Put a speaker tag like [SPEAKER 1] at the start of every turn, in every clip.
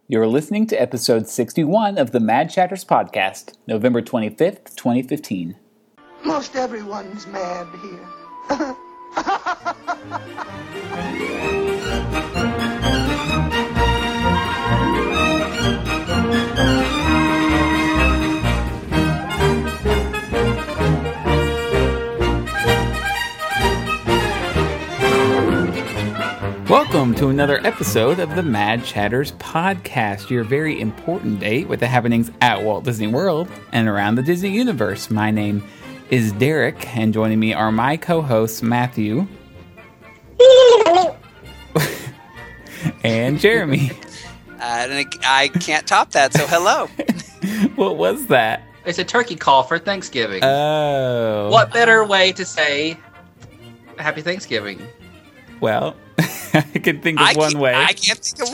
[SPEAKER 1] You're listening to episode 61 of the Mad Chatters podcast, November 25th, 2015.
[SPEAKER 2] Most everyone's mad here.
[SPEAKER 1] Welcome to another episode of the Mad Chatters podcast, your very important date with the happenings at Walt Disney World and around the Disney universe. My name is Derek, and joining me are my co-hosts Matthew and Jeremy.
[SPEAKER 3] I can't top that, so hello.
[SPEAKER 1] What was that?
[SPEAKER 4] It's a turkey call for Thanksgiving.
[SPEAKER 1] Oh.
[SPEAKER 4] What better way to say Happy Thanksgiving?
[SPEAKER 1] Well, I can think of one way.
[SPEAKER 3] I can't think of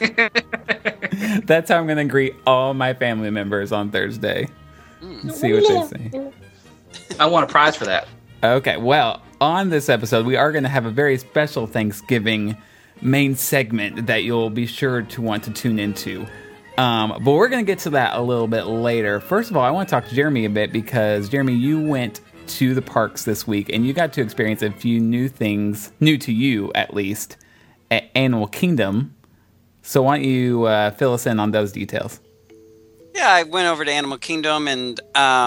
[SPEAKER 3] one.
[SPEAKER 1] That's how I'm going to greet all my family members on Thursday. See what they say.
[SPEAKER 4] I want a prize for that.
[SPEAKER 1] Okay, well, on this episode, we are going to have a very special Thanksgiving main segment that you'll be sure to want to tune into. But we're going to get to that a little bit later. First of all, I want to talk to Jeremy a bit because, Jeremy, you went to the parks this week and you got to experience a few new things, new to you at least, at Animal Kingdom. So why don't you fill us in on those details?
[SPEAKER 3] Yeah, I went over to Animal Kingdom and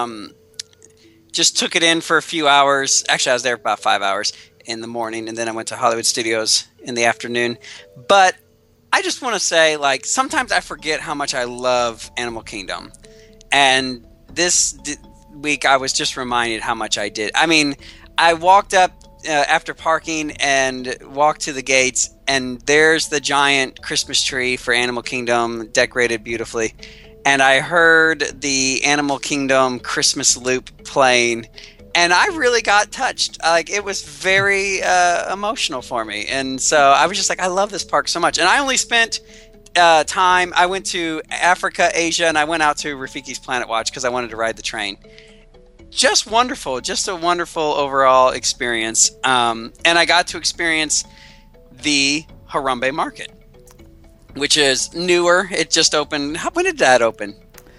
[SPEAKER 3] just took it in for a few hours. Actually, I was there for about 5 hours in the morning, and then I went to Hollywood Studios in the afternoon. But I just want to say, like, sometimes I forget how much I love Animal Kingdom. And this week, I was just reminded how much I did. I mean, I walked up after parking and walked to the gates, and there's the giant Christmas tree for Animal Kingdom, decorated beautifully. And I heard the Animal Kingdom Christmas loop playing, and I really got touched. Like, it was very emotional for me. And so I was just like, I love this park so much. And I only spent time. I went to Africa, Asia, and I went out to Rafiki's Planet Watch because I wanted to ride the train. Just wonderful. Just a wonderful overall experience. And I got to experience the Harambe Market, which is newer. It just opened. When did that open?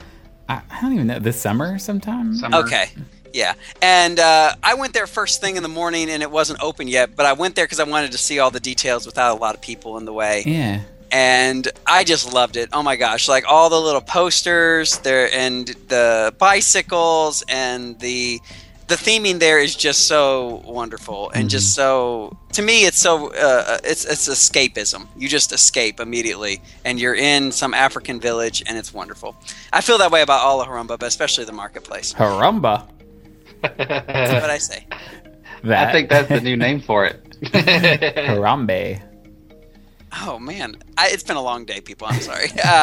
[SPEAKER 1] I don't even know. This summer sometime?
[SPEAKER 3] Okay. Yeah. And I went there first thing in the morning, and it wasn't open yet, but I went there because I wanted to see all the details without a lot of people in the way.
[SPEAKER 1] Yeah.
[SPEAKER 3] And I just loved it. Oh my gosh. Like all the little posters there and the bicycles and the theming there is just so wonderful and just so, to me, it's so, it's escapism. You just escape immediately and you're in some African village and it's wonderful. I feel that way about all of Harambe, but especially the marketplace.
[SPEAKER 1] Harambe?
[SPEAKER 3] That's what I say.
[SPEAKER 4] I think that's the new name for it.
[SPEAKER 1] Harambe.
[SPEAKER 3] Oh man, it's been a long day, people. I'm sorry.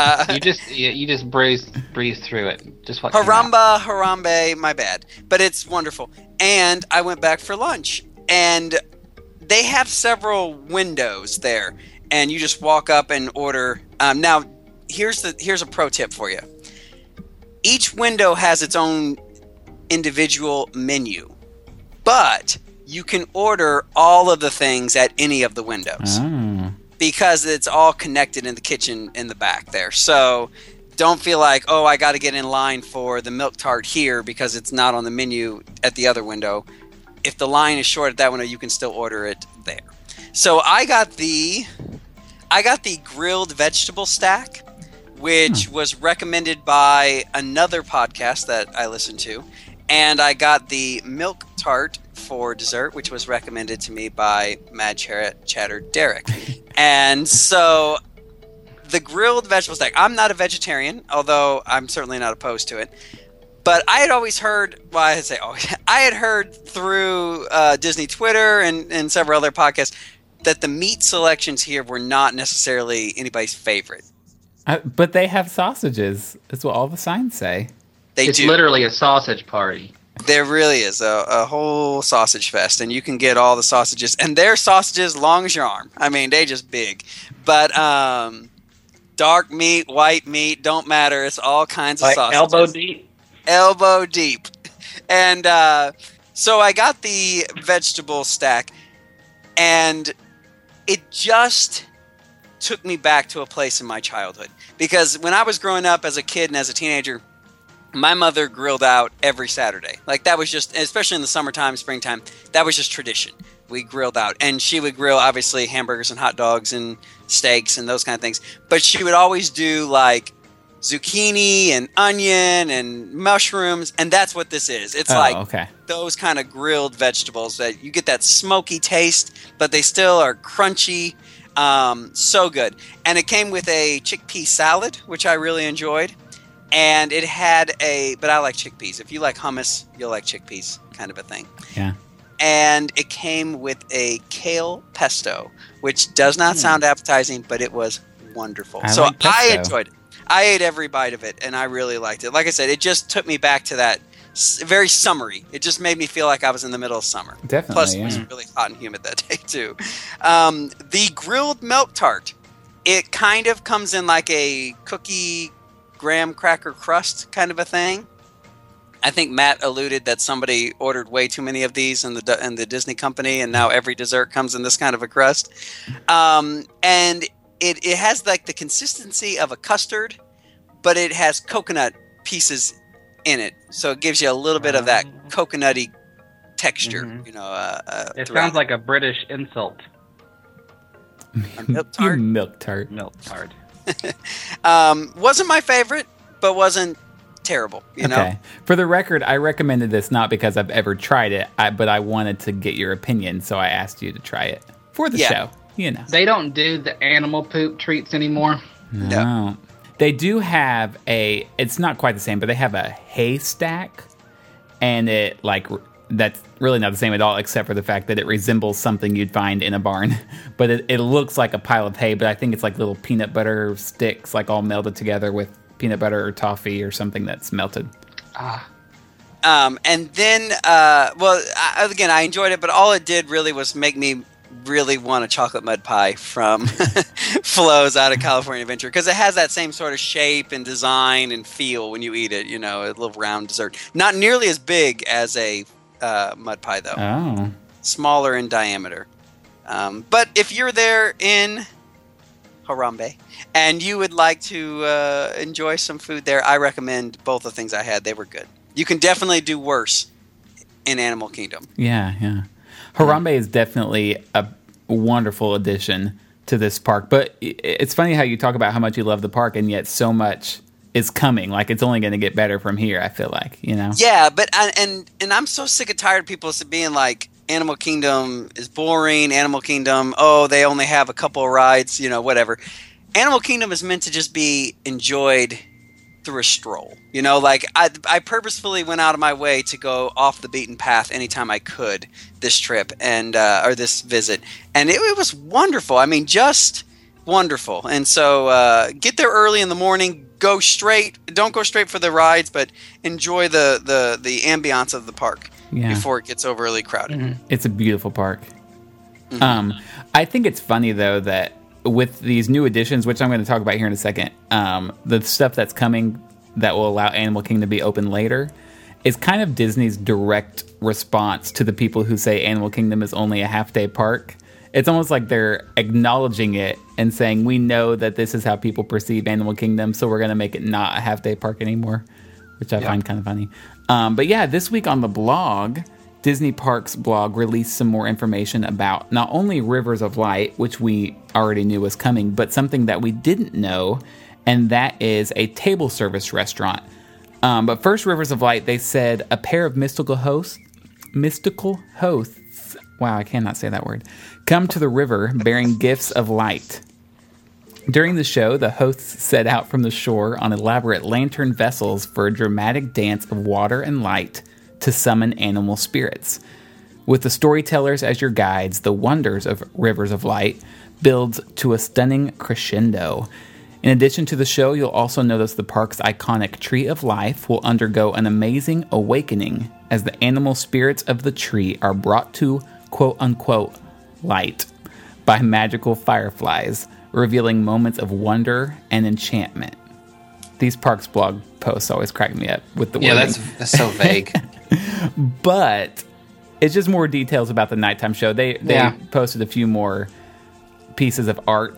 [SPEAKER 4] You just breeze through it. Just what
[SPEAKER 3] Harambe, my bad. But it's wonderful. And I went back for lunch, and they have several windows there, and you just walk up and order. Now, here's a pro tip for you. Each window has its own individual menu, but you can order all of the things at any of the windows.
[SPEAKER 1] Oh.
[SPEAKER 3] Because it's all connected in the kitchen in the back there. So don't feel like, oh, I got to get in line for the milk tart here because it's not on the menu at the other window. If the line is short at that window, you can still order it there. So I got the grilled vegetable stack, which was recommended by another podcast that I listened to. And I got the milk tart for dessert, which was recommended to me by Mad Chatter Derek. And so the grilled vegetable stack, I'm not a vegetarian, although I'm certainly not opposed to it. But I had always heard, I had heard through Disney Twitter and several other podcasts that the meat selections here were not necessarily anybody's favorite.
[SPEAKER 1] But they have sausages. That's what all the signs say.
[SPEAKER 4] It's literally a sausage party.
[SPEAKER 3] There really is a whole sausage fest, and you can get all the sausages. And they're sausages long as your arm. I mean, they just big. But dark meat, white meat, don't matter. It's all kinds of sausages.
[SPEAKER 4] Elbow deep?
[SPEAKER 3] Elbow deep. And so I got the vegetable stack, and it just took me back to a place in my childhood. Because when I was growing up as a kid and as a teenager, my mother grilled out every Saturday. Like that was just, especially in the summertime, springtime, that was just tradition. We grilled out. And she would grill, obviously, hamburgers and hot dogs and steaks and those kind of things. But she would always do like zucchini and onion and mushrooms. And that's what this is. It's those kind of grilled vegetables that you get that smoky taste, but they still are crunchy. So good. And it came with a chickpea salad, which I really enjoyed. And it had but I like chickpeas. If you like hummus, you'll like chickpeas, kind of a thing.
[SPEAKER 1] Yeah.
[SPEAKER 3] And it came with a kale pesto, which does not sound appetizing, but it was wonderful. I enjoyed it. I ate every bite of it, and I really liked it. Like I said, it just took me back to that very summery. It just made me feel like I was in the middle of summer.
[SPEAKER 1] Definitely.
[SPEAKER 3] Plus, it was really hot and humid that day, too. The grilled milk tart, it kind of comes in like a cookie graham cracker crust kind of a thing. I think Matt alluded that somebody ordered way too many of these in the Disney company, and now every dessert comes in this kind of a crust. And it has like the consistency of a custard, but it has coconut pieces in it, so it gives you a little bit of that coconutty texture.
[SPEAKER 5] It sounds like a British insult.
[SPEAKER 3] A milk tart.
[SPEAKER 1] Milk tart.
[SPEAKER 5] Milk tart.
[SPEAKER 3] Wasn't my favorite, but wasn't terrible. You know.
[SPEAKER 1] For the record, I recommended this not because I've ever tried it, but I wanted to get your opinion, so I asked you to try it for the show.
[SPEAKER 5] They don't do the animal poop treats anymore.
[SPEAKER 1] No. They do have it's not quite the same, but they have a haystack, and that's really not the same at all, except for the fact that it resembles something you'd find in a barn. But it looks like a pile of hay, but I think it's like little peanut butter sticks, like all melded together with peanut butter or toffee or something that's melted.
[SPEAKER 3] And then, again, I enjoyed it, but all it did really was make me really want a chocolate mud pie from Flo's out of California Adventure, because it has that same sort of shape and design and feel when you eat it, a little round dessert. Not nearly as big as a mud pie, though.
[SPEAKER 1] Oh.
[SPEAKER 3] Smaller in diameter. But if you're there in Harambe and you would like to enjoy some food there, I recommend both the things I had. They were good. You can definitely do worse in Animal Kingdom.
[SPEAKER 1] Yeah. Harambe is definitely a wonderful addition to this park. But it's funny how you talk about how much you love the park, and yet so much is coming. Like, it's only going to get better from here, I feel like,
[SPEAKER 3] Yeah, but and I'm so sick and tired of people being like, Animal Kingdom is boring. Animal Kingdom, they only have a couple of rides, whatever. Animal Kingdom is meant to just be enjoyed through a stroll. I purposefully went out of my way to go off the beaten path anytime I could this trip and or this visit, and it was wonderful. I mean, just wonderful. And so get there early in the morning. Go straight. Don't go straight for the rides, but enjoy the ambiance of the park before it gets overly crowded.
[SPEAKER 1] Mm-hmm. It's a beautiful park. Mm-hmm. I think it's funny though that with these new additions, which I'm going to talk about here in a second, the stuff that's coming that will allow Animal Kingdom to be open later is kind of Disney's direct response to the people who say Animal Kingdom is only a half-day park. It's almost like they're acknowledging it and saying, we know that this is how people perceive Animal Kingdom, so we're going to make it not a half-day park anymore, which I find kind of funny. But yeah, this week on the blog, Disney Parks blog released some more information about not only Rivers of Light, which we already knew was coming, but something that we didn't know, and that is a table service restaurant. But first, Rivers of Light, they said a pair of mystical hosts, wow, I cannot say that word, come to the river bearing gifts of light. During the show, the hosts set out from the shore on elaborate lantern vessels for a dramatic dance of water and light to summon animal spirits. With the storytellers as your guides, the wonders of Rivers of Light builds to a stunning crescendo. In addition to the show, you'll also notice the park's iconic Tree of Life will undergo an amazing awakening as the animal spirits of the tree are brought to quote-unquote light by magical fireflies, revealing moments of wonder and enchantment. These parks blog posts always crack me up with the wording.
[SPEAKER 4] That's so vague.
[SPEAKER 1] But it's just more details about the nighttime show. They posted a few more pieces of art,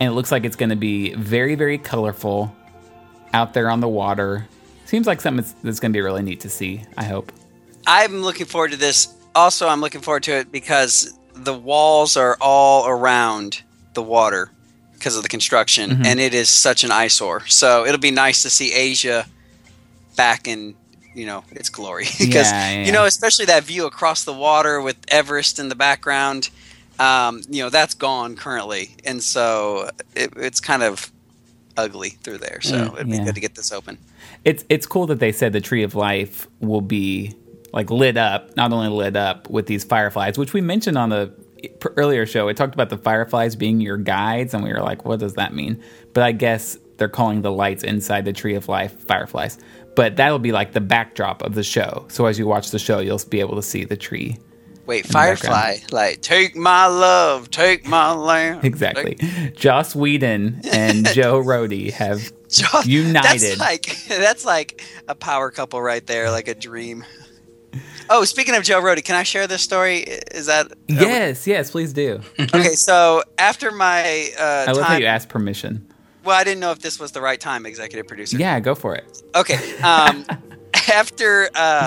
[SPEAKER 1] and it looks like it's going to be very, very colorful out there on the water. Seems like something that's going to be really neat to see, I hope.
[SPEAKER 3] I'm looking forward to this. Also, I'm looking forward to it because the walls are all around the water because of the construction, and it is such an eyesore. So it'll be nice to see Asia back in, its glory. Because, especially that view across the water with Everest in the background, that's gone currently. And so it's kind of ugly through there. So it'd be good to get this open.
[SPEAKER 1] It's cool that they said the Tree of Life will be like lit up, not only lit up with these fireflies, which we mentioned on the earlier show. It talked about the fireflies being your guides, and we were like, what does that mean? But I guess they're calling the lights inside the Tree of Life fireflies. But that'll be like the backdrop of the show. So as you watch the show, you'll be able to see the tree.
[SPEAKER 3] Wait, Firefly, like, take my love, take my land.
[SPEAKER 1] Exactly. Joss Whedon and Joe Rohde have united.
[SPEAKER 3] That's like a power couple right there, like a dream. Oh, speaking of Joe Rohde, can I share this story? Is that...
[SPEAKER 1] Yes, please do.
[SPEAKER 3] Okay, so after my
[SPEAKER 1] I love how you asked permission.
[SPEAKER 3] Well, I didn't know if this was the right time, executive producer.
[SPEAKER 1] Yeah, go for it.
[SPEAKER 3] Okay. After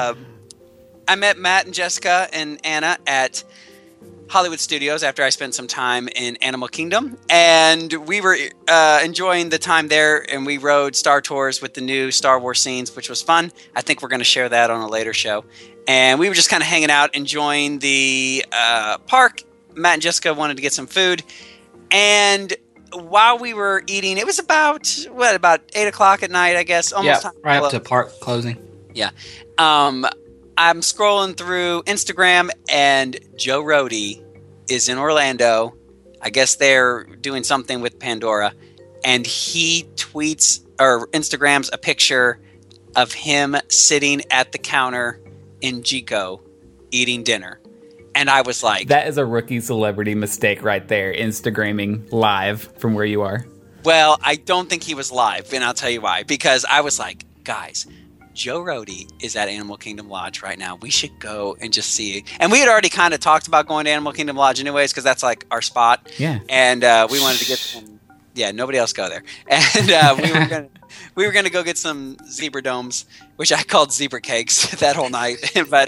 [SPEAKER 3] I met Matt and Jessica and Anna at Hollywood Studios after I spent some time in Animal Kingdom, and we were enjoying the time there, and we rode Star Tours with the new Star Wars scenes, which was fun. I think we're going to share that on a later show. And we were just kind of hanging out, enjoying the park. Matt and Jessica wanted to get some food, and while we were eating, it was about 8 o'clock at night, I guess. Almost time
[SPEAKER 5] right up to park closing.
[SPEAKER 3] Yeah. I'm scrolling through Instagram, and Joe Rohde is in Orlando. I guess they're doing something with Pandora, and he tweets or Instagrams a picture of him sitting at the counter in Jico eating dinner. And I was like...
[SPEAKER 1] That is a rookie celebrity mistake right there, Instagramming live from where you are.
[SPEAKER 3] Well, I don't think he was live, and I'll tell you why. Because I was like, guys, Joe Rohde is at Animal Kingdom Lodge right now. We should go and just see. And we had already kind of talked about going to Animal Kingdom Lodge anyways, because that's like our spot.
[SPEAKER 1] Yeah.
[SPEAKER 3] And we wanted to get some... Yeah, nobody else go there. And we were gonna go get some zebra domes, which I called zebra cakes that whole night. but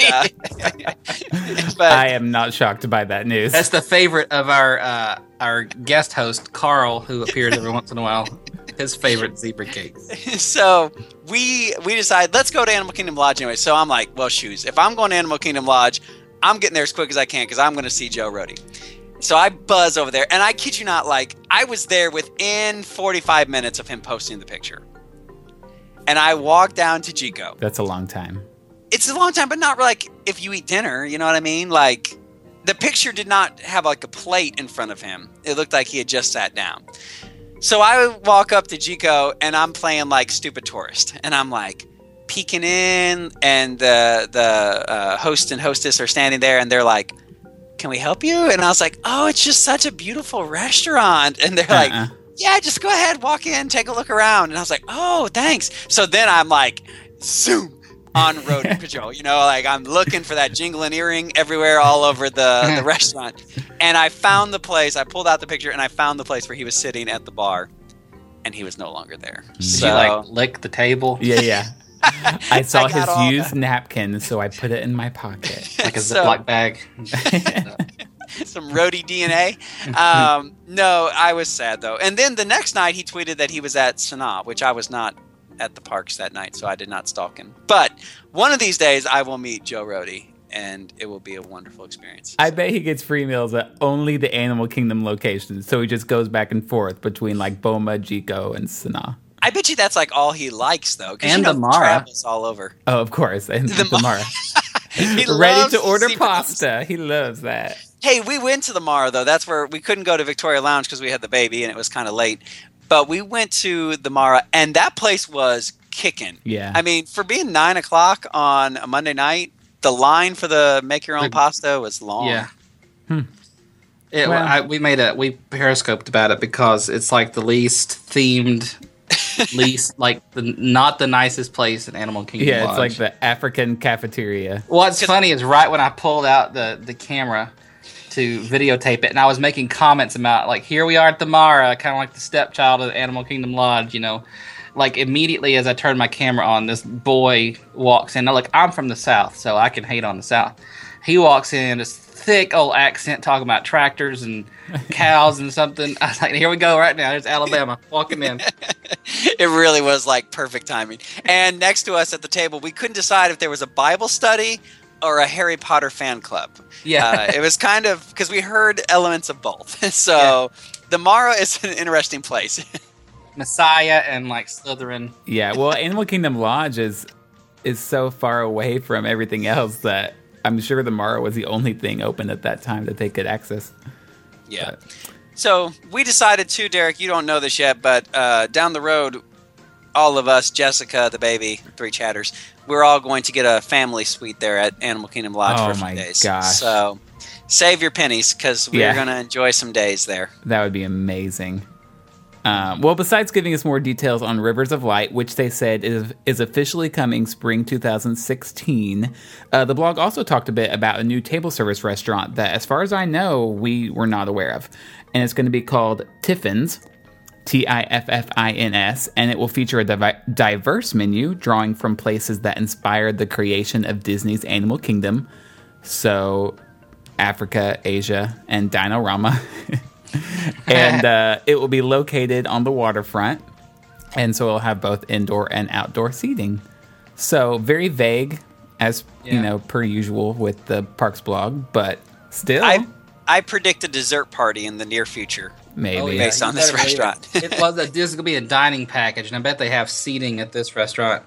[SPEAKER 1] I am not shocked by that news.
[SPEAKER 5] That's the favorite of our guest host, Carl, who appears every once in a while. His favorite zebra cakes.
[SPEAKER 3] So we decided, let's go to Animal Kingdom Lodge anyway. So I'm like, well, shoes. If I'm going to Animal Kingdom Lodge, I'm getting there as quick as I can because I'm going to see Joe Rohde. So I buzz over there, and I kid you not, like, I was there within 45 minutes of him posting the picture. And I walked down to Jico.
[SPEAKER 1] That's a long time.
[SPEAKER 3] It's a long time, but not like if you eat dinner, you know what I mean? Like, the picture did not have, like, a plate in front of him. It looked like he had just sat down. So I walk up to Jico, and I'm playing, like, stupid tourist. And I'm, like, peeking in, and the host and hostess are standing there, and they're like, can we help you? And I was like, oh, it's just such a beautiful restaurant. And they're like, yeah, just go ahead, walk in, take a look around. And I was like, oh, thanks. So then I'm like, zoom, on road patrol. Like I'm looking for that jingling earring everywhere all over the restaurant. And I found the place. I pulled out the picture, and I found the place where he was sitting at the bar. And he was no longer there.
[SPEAKER 5] Did you, like, lick the table?
[SPEAKER 1] Yeah. I saw his used napkin, so I put it in my pocket.
[SPEAKER 5] Like a Ziploc bag.
[SPEAKER 3] Some roadie DNA. No, I was sad, though. And then the next night, he tweeted that he was at Sanaa, which I was not at the parks that night, so I did not stalk him. But one of these days, I will meet Joe Rohde, and it will be a wonderful experience.
[SPEAKER 1] I bet he gets free meals at only the Animal Kingdom locations, so he just goes back and forth between, like, Boma, Jico, and Sanaa.
[SPEAKER 3] I bet you that's like all he likes, though.
[SPEAKER 5] And the Mara.
[SPEAKER 3] Travels all over.
[SPEAKER 1] Oh, of course. And the Mara.
[SPEAKER 3] He
[SPEAKER 1] ready to order pasta. He loves that.
[SPEAKER 3] Hey, we went to the Mara, though. That's where we couldn't go to Victoria Lounge because we had the baby and it was kind of late. But we went to the Mara, and that place was kicking.
[SPEAKER 1] Yeah.
[SPEAKER 3] I mean, for being 9 o'clock on a Monday night, the line for the make your own pasta was long.
[SPEAKER 5] Yeah.
[SPEAKER 1] Well,
[SPEAKER 5] we periscoped about it because it's like the least themed, not the nicest place in Animal Kingdom
[SPEAKER 1] Yeah,
[SPEAKER 5] Lodge.
[SPEAKER 1] it's like the African cafeteria.
[SPEAKER 5] What's funny is right when I pulled out the camera to videotape it, and I was making comments about like, here we are at the Mara, kind of like the stepchild of Animal Kingdom Lodge, you know. Like immediately as I turned my camera on, this boy walks in. Now, look, I'm from the South, so I can hate on the South. He walks in, this thick old accent, talking about tractors and cows and something. I was like, here we go right now. There's Alabama walking in.
[SPEAKER 3] It really was like perfect timing. And next to us at the table, we couldn't decide if there was a Bible study or a Harry Potter fan club.
[SPEAKER 5] Yeah.
[SPEAKER 3] It was kind of, because we heard elements of both. So the Mara is an interesting place.
[SPEAKER 5] Messiah and like Slytherin.
[SPEAKER 1] Yeah, well, Animal Kingdom Lodge is so far away from everything else that I'm sure the Mara was the only thing open at that time that they could access.
[SPEAKER 3] Yeah. So we decided too, Derek, you don't know this yet, but down the road, all of us, Jessica, the baby, 3 chatters, we're all going to get a family suite there at Animal Kingdom Lodge for a few days.
[SPEAKER 1] Oh my gosh.
[SPEAKER 3] So save your pennies because we're going to enjoy some days there.
[SPEAKER 1] That would be amazing. Well, besides giving us more details on Rivers of Light, which they said is officially coming spring 2016, the blog also talked a bit about a new table service restaurant that, as far as I know, we were not aware of. And it's going to be called Tiffins, Tiffins, and it will feature a diverse menu drawing from places that inspired the creation of Disney's Animal Kingdom. So, Africa, Asia, and Dino-Rama. And it will be located on the waterfront, and so it'll have both indoor and outdoor seating. So very vague, as you know, per usual with the Parks blog, but still.
[SPEAKER 3] I predict a dessert party in the near future.
[SPEAKER 1] Maybe.
[SPEAKER 3] Based on this restaurant.
[SPEAKER 5] This is going to be a dining package, and I bet they have seating at this restaurant.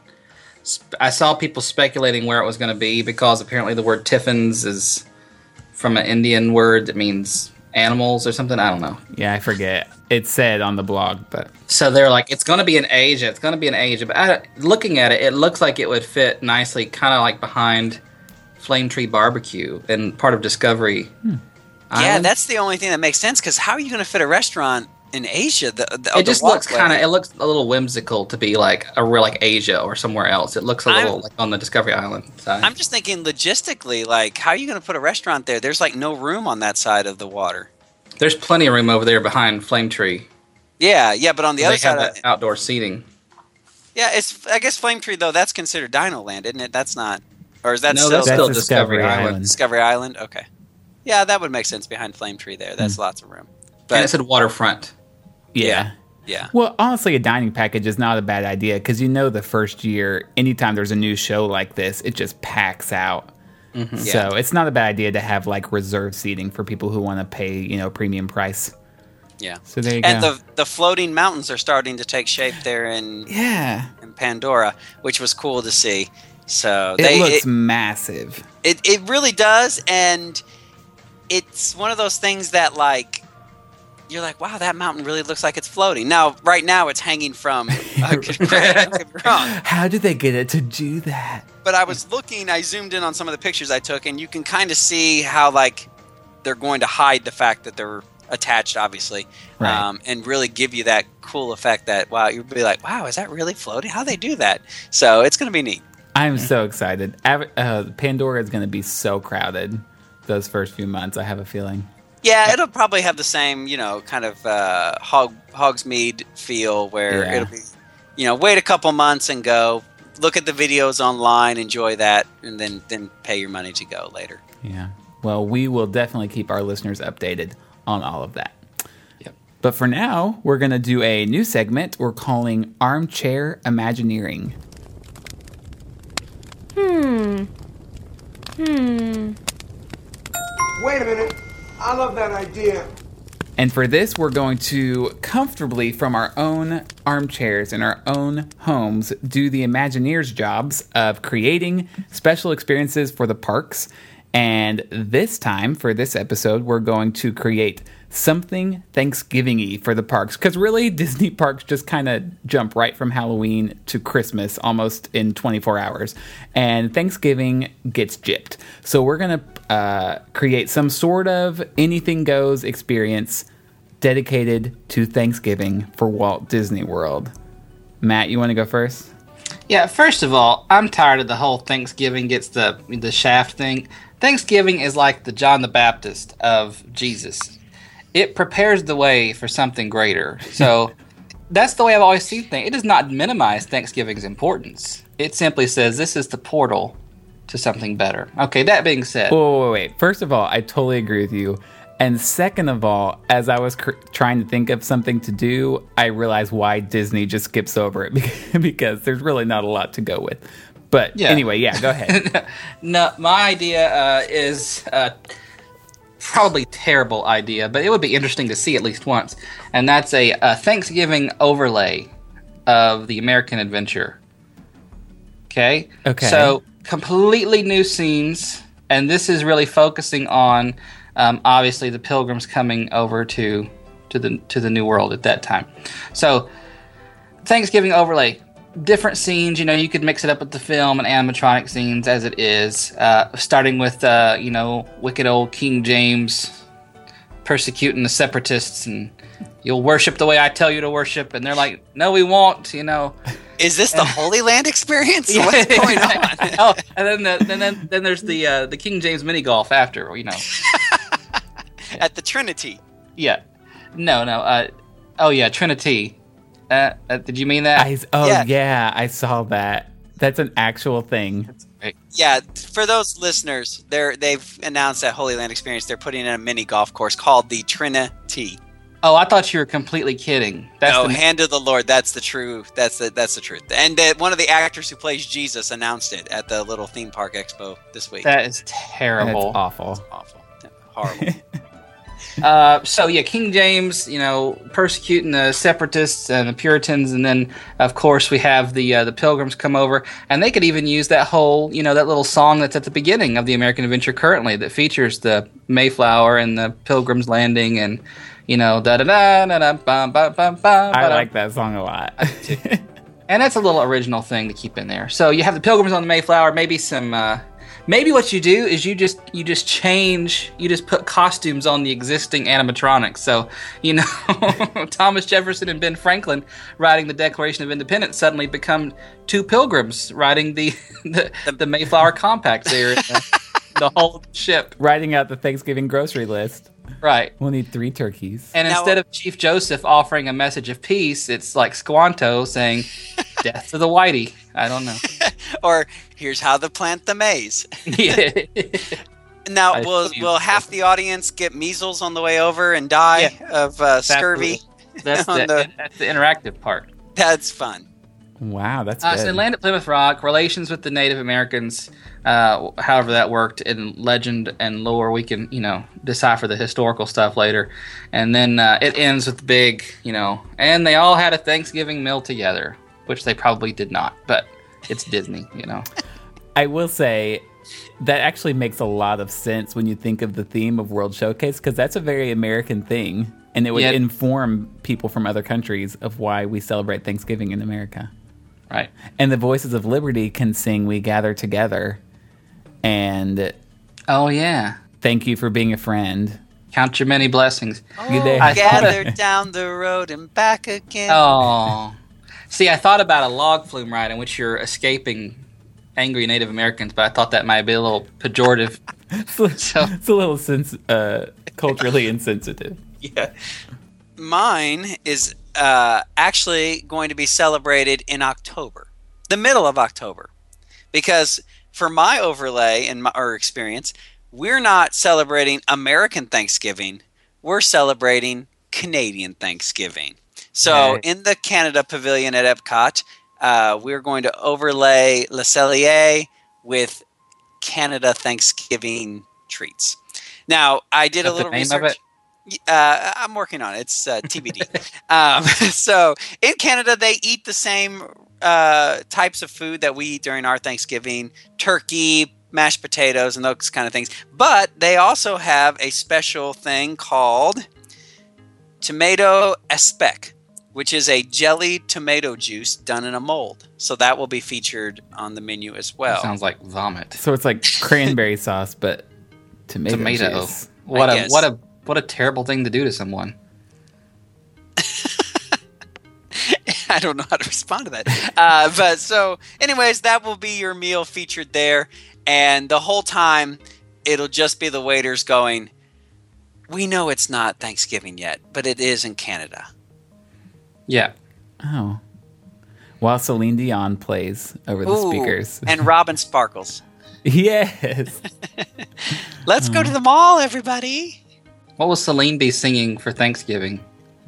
[SPEAKER 5] I saw people speculating where it was going to be because apparently the word Tiffins is from an Indian word that means animals or something. I don't know.
[SPEAKER 1] Yeah, I forget. It said on the blog, but
[SPEAKER 5] so they're like, it's going to be in Asia. It's going to be in Asia. But looking at it, it looks like it would fit nicely, kind of like behind Flame Tree Barbecue and part of Discovery.
[SPEAKER 3] Yeah, that's the only thing that makes sense. Because how are you going to fit a restaurant in Asia?
[SPEAKER 5] It just looks kind of. It looks a little whimsical to be like a real like Asia or somewhere else. It looks a little like on the Discovery Island side.
[SPEAKER 3] I'm just thinking logistically, like how are you going to put a restaurant there? There's like no room on that side of the water.
[SPEAKER 5] There's plenty of room over there behind Flame Tree.
[SPEAKER 3] Yeah, but on the other side,
[SPEAKER 5] have that outdoor seating.
[SPEAKER 3] Yeah, I guess Flame Tree though. That's considered Dino Land, isn't it? That's not, or is that
[SPEAKER 5] no?
[SPEAKER 3] still
[SPEAKER 5] That's still Discovery Island.
[SPEAKER 3] Discovery Island. Okay. Yeah, that would make sense behind Flame Tree there. That's lots of room. But,
[SPEAKER 5] and it said waterfront.
[SPEAKER 1] Yeah. Well, honestly, a dining package is not a bad idea because the first year, anytime there's a new show like this, it just packs out. Mm-hmm. So it's not a bad idea to have like reserved seating for people who want to pay, premium price.
[SPEAKER 3] Yeah.
[SPEAKER 1] So there you go.
[SPEAKER 3] And the floating mountains are starting to take shape there in Pandora, which was cool to see. So
[SPEAKER 1] it looks massive.
[SPEAKER 3] It really does, and it's one of those things that like you're like, wow, that mountain really looks like it's floating. Now, right now, it's hanging from a wrong.
[SPEAKER 1] How did they get it to do that?
[SPEAKER 3] But I was looking, I zoomed in on some of the pictures I took, and you can kind of see how like they're going to hide the fact that they're attached, obviously,
[SPEAKER 1] right.
[SPEAKER 3] And really give you that cool effect that, wow, you'd be like, wow, is that really floating? How they do that? So it's going to be neat.
[SPEAKER 1] I'm so excited. Pandora is going to be so crowded those first few months, I have a feeling.
[SPEAKER 3] Yeah, it'll probably have the same, kind of Hogsmeade feel where it'll be, wait a couple months and go. Look at the videos online, enjoy that, and then pay your money to go later.
[SPEAKER 1] Yeah. Well, we will definitely keep our listeners updated on all of that.
[SPEAKER 5] Yep.
[SPEAKER 1] But for now, we're going to do a new segment we're calling Armchair Imagineering.
[SPEAKER 2] Wait a minute. I love that idea.
[SPEAKER 1] And for this, we're going to comfortably from our own armchairs in our own homes do the Imagineers' jobs of creating special experiences for the parks. And this time, for this episode, we're going to create something Thanksgiving-y for the parks. Because really, Disney parks just kind of jump right from Halloween to Christmas almost in 24 hours. And Thanksgiving gets gypped. So we're going to create some sort of anything-goes experience dedicated to Thanksgiving for Walt Disney World. Matt, you want to go first?
[SPEAKER 5] Yeah, first of all, I'm tired of the whole Thanksgiving gets the shaft thing. Thanksgiving is like the John the Baptist of Jesus. It prepares the way for something greater. So that's the way I've always seen things. It does not minimize Thanksgiving's importance. It simply says this is the portal to something better. Okay, that being said.
[SPEAKER 1] Wait. First of all, I totally agree with you. And second of all, as I was trying to think of something to do, I realized why Disney just skips over it because there's really not a lot to go with. But anyway, go ahead.
[SPEAKER 5] No, my idea is probably terrible idea, but it would be interesting to see at least once. And that's a Thanksgiving overlay of the American Adventure. Okay. So completely new scenes, and this is really focusing on obviously the Pilgrims coming over to the New World at that time. So Thanksgiving overlay, different scenes. You could mix it up with the film and animatronic scenes as it is, starting with wicked old King James persecuting the separatists, and you'll worship the way I tell you to worship, and they're like, no, we won't.
[SPEAKER 3] Is this the Holy Land experience? What's going on?
[SPEAKER 5] Oh, and then there's the King James mini golf after,
[SPEAKER 3] At the Trinity.
[SPEAKER 5] Yeah. No. Trinity. Did you mean that?
[SPEAKER 1] I saw that. That's an actual thing.
[SPEAKER 3] Yeah, for those listeners, they've announced that Holy Land experience. They're putting in a mini golf course called the Trinity.
[SPEAKER 5] Oh, I thought you were completely kidding.
[SPEAKER 3] Hand of the Lord. That's the truth. That's the truth. And one of the actors who plays Jesus announced it at the little theme park expo this week.
[SPEAKER 5] That is terrible.
[SPEAKER 1] That's awful.
[SPEAKER 3] It's awful. Horrible.
[SPEAKER 5] King James, persecuting the separatists and the Puritans, and then of course we have the Pilgrims come over, and they could even use that whole, that little song that's at the beginning of the American Adventure currently that features the Mayflower and the Pilgrims landing, and da da da da da bum bum bum bum.
[SPEAKER 1] I like that song a lot.
[SPEAKER 5] And that's a little original thing to keep in there. So you have the Pilgrims on the Mayflower, maybe some. Maybe what you do is you just put costumes on the existing animatronics. So, Thomas Jefferson and Ben Franklin writing the Declaration of Independence suddenly become two pilgrims riding the Mayflower Compact there in the whole ship.
[SPEAKER 1] Writing out the Thanksgiving grocery list.
[SPEAKER 5] Right.
[SPEAKER 1] We'll need 3 turkeys.
[SPEAKER 5] And instead of Chief Joseph offering a message of peace, it's like Squanto saying, death to the whitey. I don't know.
[SPEAKER 3] Or here's how to plant the maize.
[SPEAKER 5] Yeah.
[SPEAKER 3] Now, will half the audience get measles on the way over and die of scurvy?
[SPEAKER 5] That's the interactive part.
[SPEAKER 3] That's fun.
[SPEAKER 1] Wow, that's good.
[SPEAKER 5] So Land at Plymouth Rock, relations with the Native Americans, however that worked in legend and lore, we can, decipher the historical stuff later. And then it ends with the big, and they all had a Thanksgiving meal together, which they probably did not, but it's Disney,
[SPEAKER 1] I will say that actually makes a lot of sense when you think of the theme of World Showcase, because that's a very American thing, and it would inform people from other countries of why we celebrate Thanksgiving in America.
[SPEAKER 5] Right.
[SPEAKER 1] And the Voices of Liberty can sing We Gather Together. And
[SPEAKER 5] oh, yeah.
[SPEAKER 1] Thank you for being a friend.
[SPEAKER 5] Count your many blessings.
[SPEAKER 3] Gather down the road and back again.
[SPEAKER 5] Oh. See, I thought about a log flume ride in which you're escaping angry Native Americans, but I thought that might be a little pejorative.
[SPEAKER 1] It's a little culturally insensitive.
[SPEAKER 3] Yeah. Mine is actually going to be celebrated in October, the middle of October, because for my overlay and our experience, we're not celebrating American Thanksgiving, we're celebrating Canadian Thanksgiving. So in the Canada Pavilion at Epcot, we're going to overlay Le Cellier with Canada Thanksgiving treats. Now, I did a little research. I'm working on it. It's TBD. So in Canada, they eat the same types of food that we eat during our Thanksgiving: turkey, mashed potatoes, and those kind of things. But they also have a special thing called tomato espec, which is a jellied tomato juice done in a mold. So that will be featured on the menu as well.
[SPEAKER 5] That sounds like vomit.
[SPEAKER 1] So it's like cranberry sauce, but tomato juice.
[SPEAKER 5] What a terrible thing to do to someone.
[SPEAKER 3] I don't know how to respond to that. But so, anyways, that will be your meal featured there. And the whole time, it'll just be the waiters going, we know it's not Thanksgiving yet, but it is in Canada.
[SPEAKER 5] Yeah.
[SPEAKER 1] Oh. While Celine Dion plays over the speakers.
[SPEAKER 3] And Robin Sparkles.
[SPEAKER 1] Yes.
[SPEAKER 3] Let's go to the mall, everybody.
[SPEAKER 5] What will Celine be singing for Thanksgiving?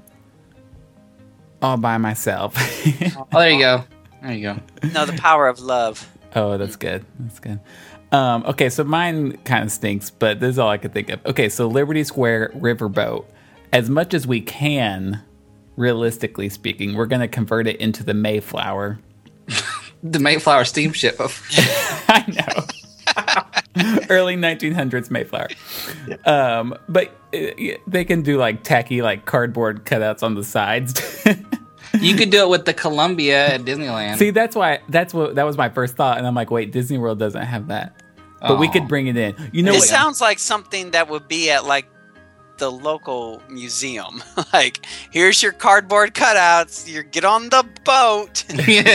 [SPEAKER 1] All by myself.
[SPEAKER 5] Oh, there you go. There you go.
[SPEAKER 3] No, the power of love.
[SPEAKER 1] Oh, that's good. That's good. Okay, so mine kind of stinks, but this is all I could think of. Okay, so Liberty Square Riverboat. As much as we can, realistically speaking, we're going to convert it into the Mayflower.
[SPEAKER 5] The Mayflower steamship.
[SPEAKER 1] I know. Early 1900s Mayflower. But they can do like tacky like cardboard cutouts on the sides.
[SPEAKER 5] You could do it with the Columbia at Disneyland.
[SPEAKER 1] See, that was my first thought, and I'm like, wait, Disney World doesn't have that. But we could bring it in. You know,
[SPEAKER 3] This sounds like something that would be at like the local museum. Like, here's your cardboard cutouts. You get on the boat.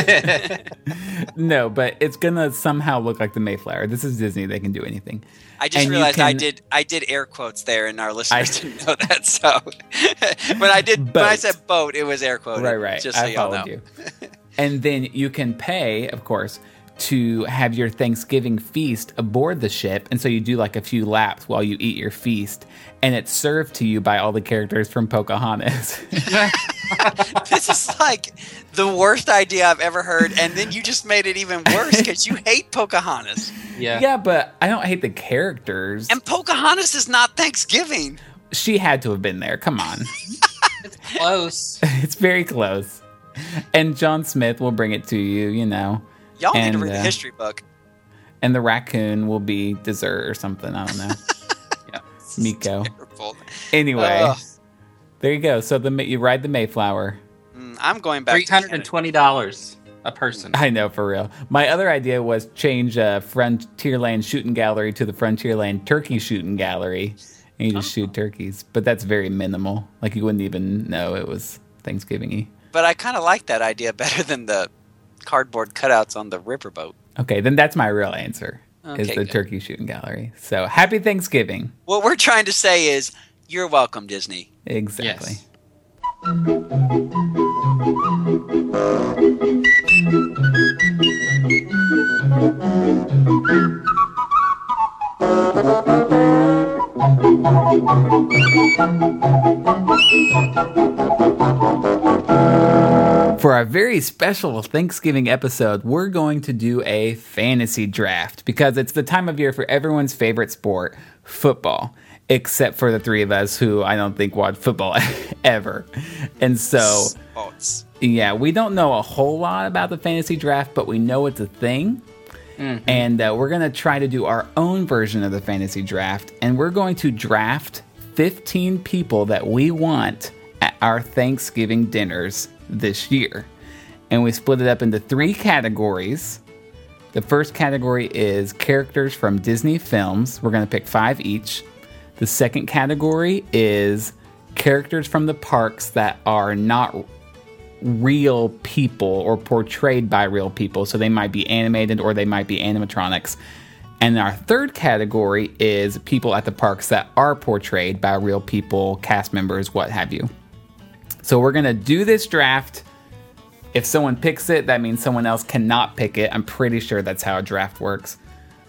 [SPEAKER 1] No, but it's gonna somehow look like the Mayflower. This is Disney; they can do anything.
[SPEAKER 3] I just
[SPEAKER 1] And you
[SPEAKER 3] realized
[SPEAKER 1] can-
[SPEAKER 3] I did air quotes there, and our listeners didn't know that. So when I
[SPEAKER 1] Boat.
[SPEAKER 3] said boat, it was air quoted.
[SPEAKER 1] Right.
[SPEAKER 3] Just so
[SPEAKER 1] I
[SPEAKER 3] y'all
[SPEAKER 1] followed
[SPEAKER 3] know.
[SPEAKER 1] you. And then you can pay, of course, to have your Thanksgiving feast aboard the ship. And so you do like a few laps while you eat your feast. And it's served to you by all the characters from Pocahontas.
[SPEAKER 3] This is like the worst idea I've ever heard, and then you just made it even worse because you hate Pocahontas.
[SPEAKER 5] Yeah.
[SPEAKER 1] Yeah, but I don't hate the characters.
[SPEAKER 3] And Pocahontas is not Thanksgiving.
[SPEAKER 1] She had to have been there. Come on.
[SPEAKER 5] Close.
[SPEAKER 1] It's very close. And John Smith will bring it to you, you know.
[SPEAKER 3] Y'all need to
[SPEAKER 1] And,
[SPEAKER 3] read the history book.
[SPEAKER 1] And the raccoon will be dessert or something. I don't know.
[SPEAKER 5] Yeah.
[SPEAKER 1] Miko.
[SPEAKER 3] Terrible.
[SPEAKER 1] Anyway,
[SPEAKER 3] Ugh.
[SPEAKER 1] there you go. So you ride the Mayflower.
[SPEAKER 3] I'm going back.
[SPEAKER 5] $320 a person.
[SPEAKER 1] I know, for real. My other idea was change Frontierland Shooting Gallery to the Frontierland Turkey Shooting Gallery. And you just shoot turkeys. But that's very minimal. Like, you wouldn't even know it was Thanksgiving-y.
[SPEAKER 3] But I kind of like that idea better than the cardboard cutouts on the riverboat.
[SPEAKER 1] Okay, then that's my real answer, is
[SPEAKER 3] Okay,
[SPEAKER 1] the
[SPEAKER 3] good.
[SPEAKER 1] Turkey Shooting Gallery. So, happy Thanksgiving.
[SPEAKER 3] What we're trying to say is, you're welcome, Disney.
[SPEAKER 1] Exactly.
[SPEAKER 5] Yes.
[SPEAKER 1] For our very special Thanksgiving episode, we're going to do a fantasy draft because it's the time of year for everyone's favorite sport, football, except for the three of us who I don't think watch football ever. And so,
[SPEAKER 3] Sports.
[SPEAKER 1] yeah, we don't know a whole lot about the fantasy draft, but we know it's a thing. And we're going to try to do our own version of the fantasy draft. And we're going to draft 15 people that we want at our Thanksgiving dinners this year. And we split it up into 3 categories. The first category is characters from Disney films. We're going to pick 5 each. The second category is characters from the parks that are not real people or portrayed by real people. So they might be animated or they might be animatronics. And our third category is people at the parks that are portrayed by real people, cast members, what have you. So we're going to do this draft. If someone picks it, that means someone else cannot pick it. I'm pretty sure that's how a draft works.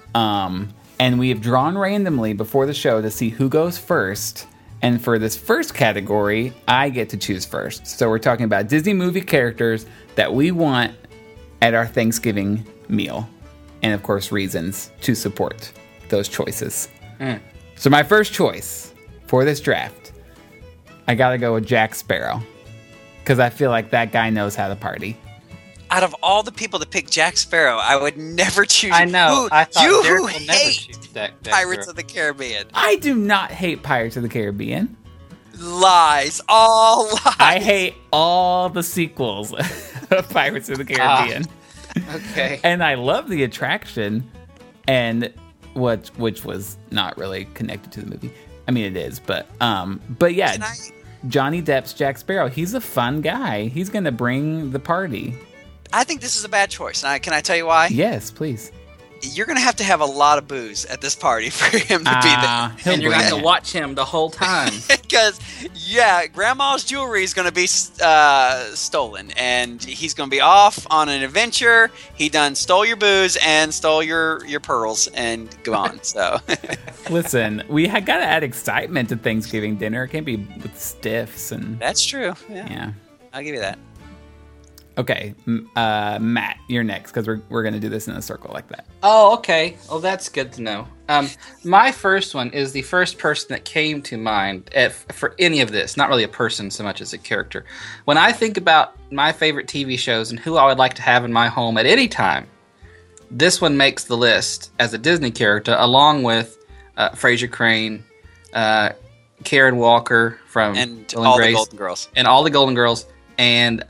[SPEAKER 1] And we have drawn randomly before the show to see who goes first. And for this first category, I get to choose first. So we're talking about Disney movie characters that we want at our Thanksgiving meal. And of course, reasons to support those choices. So my first choice for this draft, I gotta go with Jack Sparrow. Because I feel like that guy knows how to party.
[SPEAKER 3] Out of all the people to pick Jack Sparrow, I would never choose.
[SPEAKER 5] I know. I thought
[SPEAKER 3] you
[SPEAKER 5] Derek
[SPEAKER 3] who
[SPEAKER 5] will never
[SPEAKER 3] hate
[SPEAKER 5] choose Jack
[SPEAKER 3] Pirates
[SPEAKER 5] Sparrow.
[SPEAKER 3] of the Caribbean.
[SPEAKER 1] I do not hate Pirates of the Caribbean.
[SPEAKER 3] Lies. All lies.
[SPEAKER 1] I hate all the sequels of Pirates of the Caribbean.
[SPEAKER 5] Okay.
[SPEAKER 1] And I love the attraction, and which was not really connected to the movie. I mean, it is, but yeah. Johnny Depp's Jack Sparrow. He's a fun guy. He's going to bring the party.
[SPEAKER 3] I think this is a bad choice. Can I tell you why?
[SPEAKER 1] Yes, please.
[SPEAKER 3] You're going to have a lot of booze at this party for him to be there.
[SPEAKER 5] And you're going to have to watch him the whole time.
[SPEAKER 3] Because, yeah, Grandma's jewelry is going to be stolen. And he's going to be off on an adventure. He done stole your booze and stole your pearls and gone. So,
[SPEAKER 1] listen, we got to add excitement to Thanksgiving dinner. It can't be with stiffs and...
[SPEAKER 3] That's true. Yeah. I'll give you that.
[SPEAKER 1] Okay, Matt, you're next, because we're going to do this in a circle like that.
[SPEAKER 5] Oh, okay. Well, that's good to know. My first one is the first person that came to mind for any of this. Not really a person so much as a character. When I think about my favorite TV shows and who I would like to have in my home at any time, this one makes the list as a Disney character, along with Frasier Crane, Karen Walker from Will and Grace,
[SPEAKER 3] the Golden Girls.
[SPEAKER 5] And all the Golden Girls, and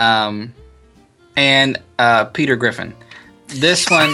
[SPEAKER 5] Peter Griffin. This one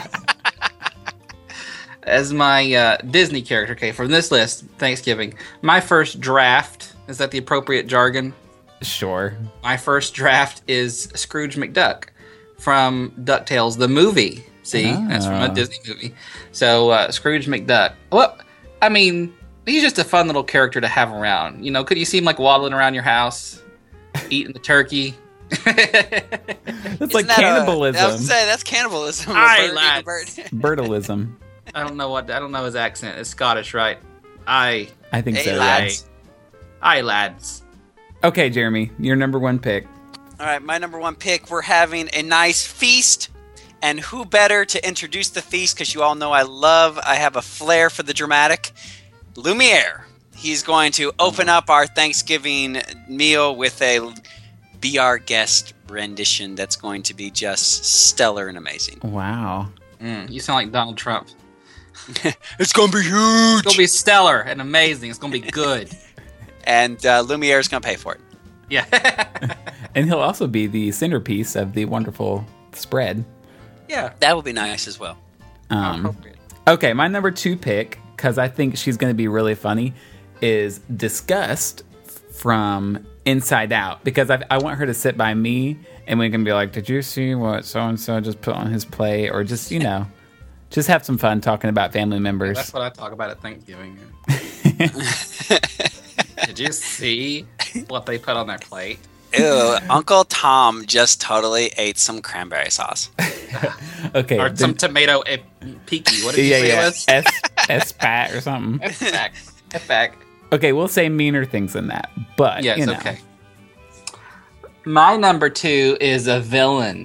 [SPEAKER 5] as my Disney character. Okay, from this list, Thanksgiving. My first draft, is that the appropriate jargon?
[SPEAKER 1] Sure.
[SPEAKER 5] My first draft is Scrooge McDuck from DuckTales, the movie. See, that's from a Disney movie. So, Scrooge McDuck. Well, I mean, he's just a fun little character to have around. You know, could you see him like waddling around your house, eating the turkey?
[SPEAKER 1] That's like cannibalism.
[SPEAKER 3] I was say that's cannibalism.
[SPEAKER 1] Birdalism.
[SPEAKER 5] I don't know his accent. It's Scottish, right? I
[SPEAKER 1] think so.
[SPEAKER 3] Lads.
[SPEAKER 5] Aye, lads.
[SPEAKER 1] Okay, Jeremy, your number one pick.
[SPEAKER 3] All right, my number one pick. We're having a nice feast, and who better to introduce the feast? Because you all know I have a flair for the dramatic. Lumiere. He's going to open up our Thanksgiving meal with a Be Our Guest rendition that's going to be just stellar and amazing.
[SPEAKER 1] Wow.
[SPEAKER 5] You sound like Donald Trump.
[SPEAKER 3] It's going to be huge.
[SPEAKER 5] It's going to be stellar and amazing. It's going to be good.
[SPEAKER 3] And Lumiere is going to pay for it.
[SPEAKER 5] Yeah.
[SPEAKER 1] And he'll also be the centerpiece of the wonderful spread.
[SPEAKER 5] Yeah.
[SPEAKER 3] That would be nice as well.
[SPEAKER 1] Okay, my number two pick, because I think she's going to be really funny, is Disgust from Inside Out, because I want her to sit by me and we can be like, did you see what so-and-so just put on his plate? Or just, just have some fun talking about family members.
[SPEAKER 5] That's what I talk about at Thanksgiving. Did you see what they put on their plate?
[SPEAKER 3] Ew, Uncle Tom just totally ate some cranberry sauce.
[SPEAKER 1] Okay.
[SPEAKER 5] Or some tomato peaky. What did you say it was?
[SPEAKER 1] S-pat or something.
[SPEAKER 5] F-back.
[SPEAKER 1] Okay, we'll say meaner things than that, but
[SPEAKER 5] yes, okay. My number two is a villain,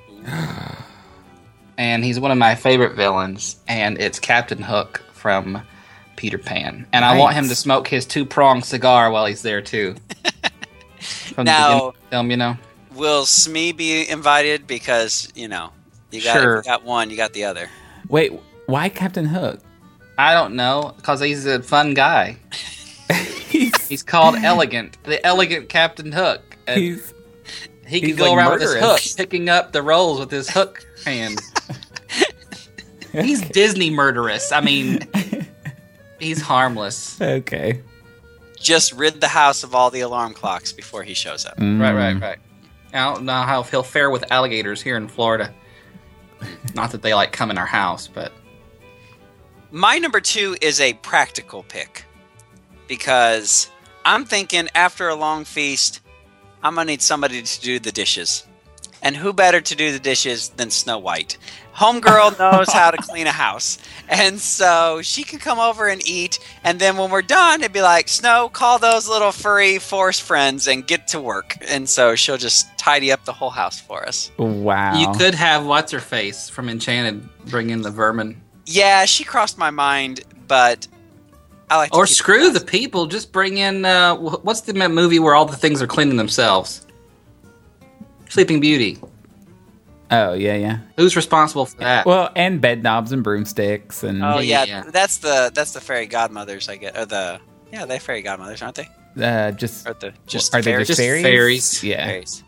[SPEAKER 5] and he's one of my favorite villains, and it's Captain Hook from Peter Pan. And I want him to smoke his 2-pronged cigar while he's there too. From the film,
[SPEAKER 3] Will Smee be invited? Because you got one, you got the other.
[SPEAKER 1] Wait, why Captain Hook?
[SPEAKER 5] I don't know, because he's a fun guy. He's called Elegant, the elegant Captain Hook. He could go around with his hook, picking up the rolls with his hook hand. He's Disney murderous. I mean, he's harmless.
[SPEAKER 1] Okay.
[SPEAKER 3] Just rid the house of all the alarm clocks before he shows up.
[SPEAKER 5] Right. I don't know how he'll fare with alligators here in Florida. Not that they come in our house, but...
[SPEAKER 3] My number two is a practical pick. Because I'm thinking after a long feast, I'm going to need somebody to do the dishes. And who better to do the dishes than Snow White? Homegirl knows how to clean a house. And so she can come over and eat. And then when we're done, it'd be like, Snow, call those little furry forest friends and get to work. And so she'll just tidy up the whole house for us.
[SPEAKER 1] Wow.
[SPEAKER 5] You could have What's-Her-Face from Enchanted bring in the vermin.
[SPEAKER 3] Yeah, she crossed my mind, but... I like to
[SPEAKER 5] or screw the people. Just bring in what's the movie where all the things are cleaning themselves? Sleeping Beauty.
[SPEAKER 1] Oh yeah.
[SPEAKER 5] Who's responsible for that?
[SPEAKER 1] Well, and bed knobs and broomsticks and.
[SPEAKER 3] Oh yeah. That's the fairy godmothers. I get. Or they're fairy godmothers, aren't they?
[SPEAKER 1] Are they just fairies?
[SPEAKER 5] Fairies.
[SPEAKER 1] Yeah.
[SPEAKER 3] Fairies.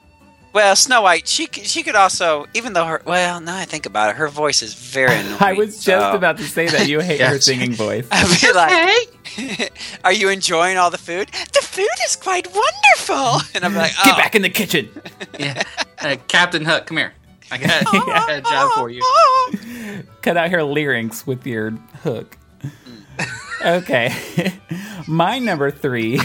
[SPEAKER 3] Well, Snow White, she could also, even though her, well, now I think about it, her voice is very annoying.
[SPEAKER 1] I was just about to say that you hate her singing voice.
[SPEAKER 3] I'd be like, are you enjoying all the food? The food is quite wonderful. And I'm like,
[SPEAKER 1] Get back in the kitchen.
[SPEAKER 5] Yeah. Captain Hook, come here. I got a job for you.
[SPEAKER 1] Cut out her lyrics with your hook. Okay. My number three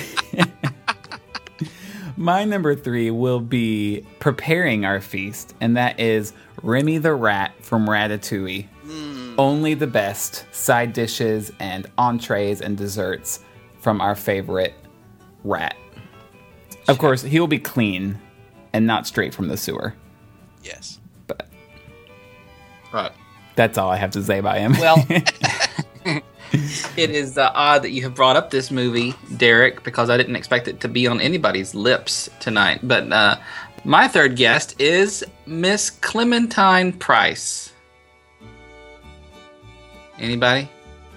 [SPEAKER 1] will be preparing our feast, and that is Remy the Rat from Ratatouille. Only the best side dishes and entrees and desserts from our favorite rat. Of course, he will be clean and not straight from the sewer.
[SPEAKER 3] Yes.
[SPEAKER 1] But
[SPEAKER 5] Right.
[SPEAKER 1] that's all I have to say about him.
[SPEAKER 5] Well, it is odd that you have brought up this movie, Derek, because I didn't expect it to be on anybody's lips tonight. But my third guest is Miss Clementine Price. Anybody?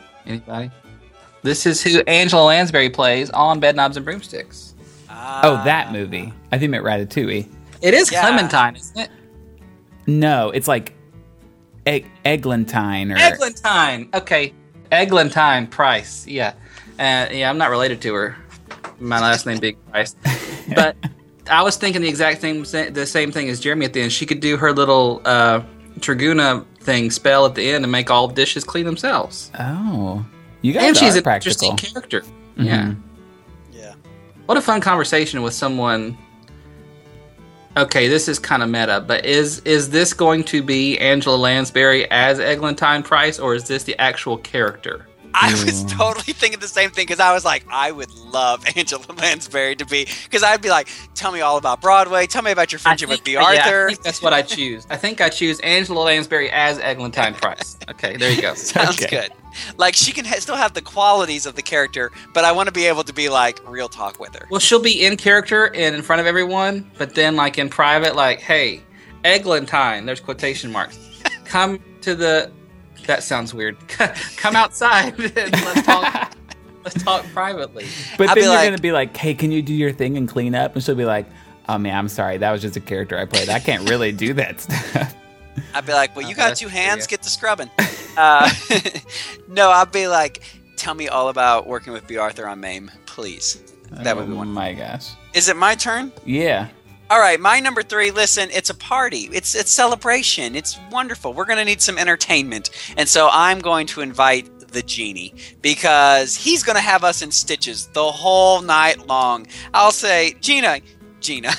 [SPEAKER 5] This is who Angela Lansbury plays on Bedknobs and Broomsticks.
[SPEAKER 1] Oh, that movie. I think you meant Ratatouille.
[SPEAKER 5] It is
[SPEAKER 3] Yeah.
[SPEAKER 5] Clementine, isn't it?
[SPEAKER 1] No, it's like Eglantine. Or
[SPEAKER 5] Eglantine. Okay. Eglantine Price. Yeah. Yeah, I'm not related to her. My last name Big Price. But I was thinking the same thing as Jeremy at the end. She could do her little Traguna thing spell at the end and make all dishes clean themselves.
[SPEAKER 1] Oh, you guys
[SPEAKER 5] And she's
[SPEAKER 1] are
[SPEAKER 5] an
[SPEAKER 1] practical.
[SPEAKER 5] interesting character. Yeah.
[SPEAKER 3] Yeah.
[SPEAKER 5] What a fun conversation with someone. Okay, this is kind of meta, but is this going to be Angela Lansbury as Eglantine Price, or is this the actual character?
[SPEAKER 3] I was totally thinking the same thing because I was like, I would love Angela Lansbury to be, because I'd be like, tell me all about Broadway, tell me about your friendship with B.
[SPEAKER 5] Yeah,
[SPEAKER 3] Arthur.
[SPEAKER 5] I think that's what I choose. I think I choose Angela Lansbury as Eglantine Price. Okay, there you go.
[SPEAKER 3] Sounds
[SPEAKER 1] Okay.
[SPEAKER 3] good. Like she can still have the qualities of the character, but I want to be able to be like real talk with her.
[SPEAKER 5] Well, she'll be in character and in front of everyone, but then like in private, like, hey, Eglantine, there's quotation marks. Come to the... That sounds weird. Come outside and let's talk. Let's talk privately.
[SPEAKER 1] But
[SPEAKER 3] I'd
[SPEAKER 1] then
[SPEAKER 3] be
[SPEAKER 1] you're
[SPEAKER 3] like-
[SPEAKER 1] gonna be like, "Hey, can you do your thing and clean up?" And she'll be like, "Oh man, I'm sorry. That was just a character I played. I can't really do that stuff."
[SPEAKER 3] I'd be like, well, you got
[SPEAKER 5] That's
[SPEAKER 3] two hands,
[SPEAKER 5] true, yeah.
[SPEAKER 3] get the scrubbing. No, I'd be like, tell me all about working with B. Arthur on MAME, please. That would be
[SPEAKER 1] Oh
[SPEAKER 3] one.
[SPEAKER 1] my gosh.
[SPEAKER 3] Is it my turn?
[SPEAKER 1] Yeah.
[SPEAKER 3] All right, my number 3. Listen, it's a party. It's celebration. It's wonderful. We're going to need some entertainment, and so I'm going to invite the genie because he's going to have us in stitches the whole night long. I'll say, Gina,
[SPEAKER 5] Gina,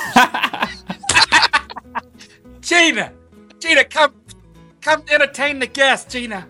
[SPEAKER 5] come entertain the guests, Gina.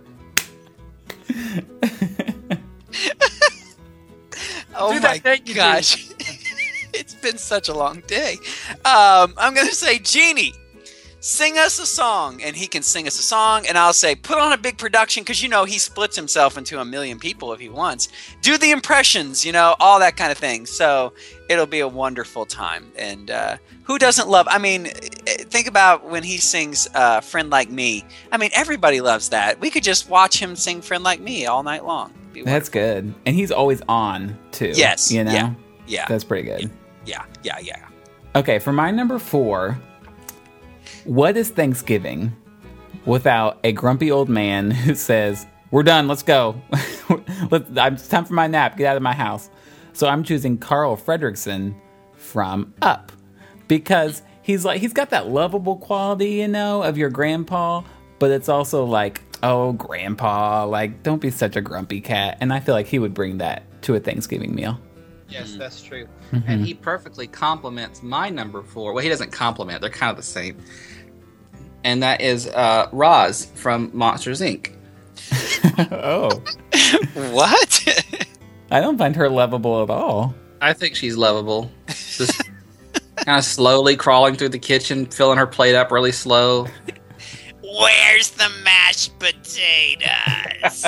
[SPEAKER 3] oh
[SPEAKER 5] Do
[SPEAKER 3] my
[SPEAKER 5] that thing you do.
[SPEAKER 3] gosh, it's been such a long day. I'm going to say, Genie, sing us a song, and he can sing us a song, and I'll say, put on a big production, because, you know, he splits himself into 1 million people if he wants. Do the impressions, you know, all that kind of thing. So it'll be a wonderful time. And who doesn't love, I mean, think about when he sings Friend Like Me. I mean, everybody loves that. We could just watch him sing Friend Like Me all night long. It'd be
[SPEAKER 1] That's good. And he's always on too.
[SPEAKER 3] Yes,
[SPEAKER 1] You know?
[SPEAKER 3] yeah. Yeah,
[SPEAKER 1] That's pretty good.
[SPEAKER 3] yeah.
[SPEAKER 1] Okay, for my number 4, what is Thanksgiving without a grumpy old man who says, "We're done, let's go. It's time for my nap, get out of my house." So I'm choosing Carl Fredricksen from Up because he's got that lovable quality, you know, of your grandpa, but it's also like, oh, grandpa, like, don't be such a grumpy cat. And I feel like he would bring that to a Thanksgiving meal.
[SPEAKER 5] Yes, that's true. And he perfectly complements my number 4. Well, he doesn't compliment; they're kind of the same. And that is Roz from Monsters Inc.
[SPEAKER 1] Oh,
[SPEAKER 3] What?
[SPEAKER 1] I don't find her lovable at all.
[SPEAKER 5] I think she's lovable. Just kind of slowly crawling through the kitchen, filling her plate up really slow.
[SPEAKER 3] Where's the mashed potatoes?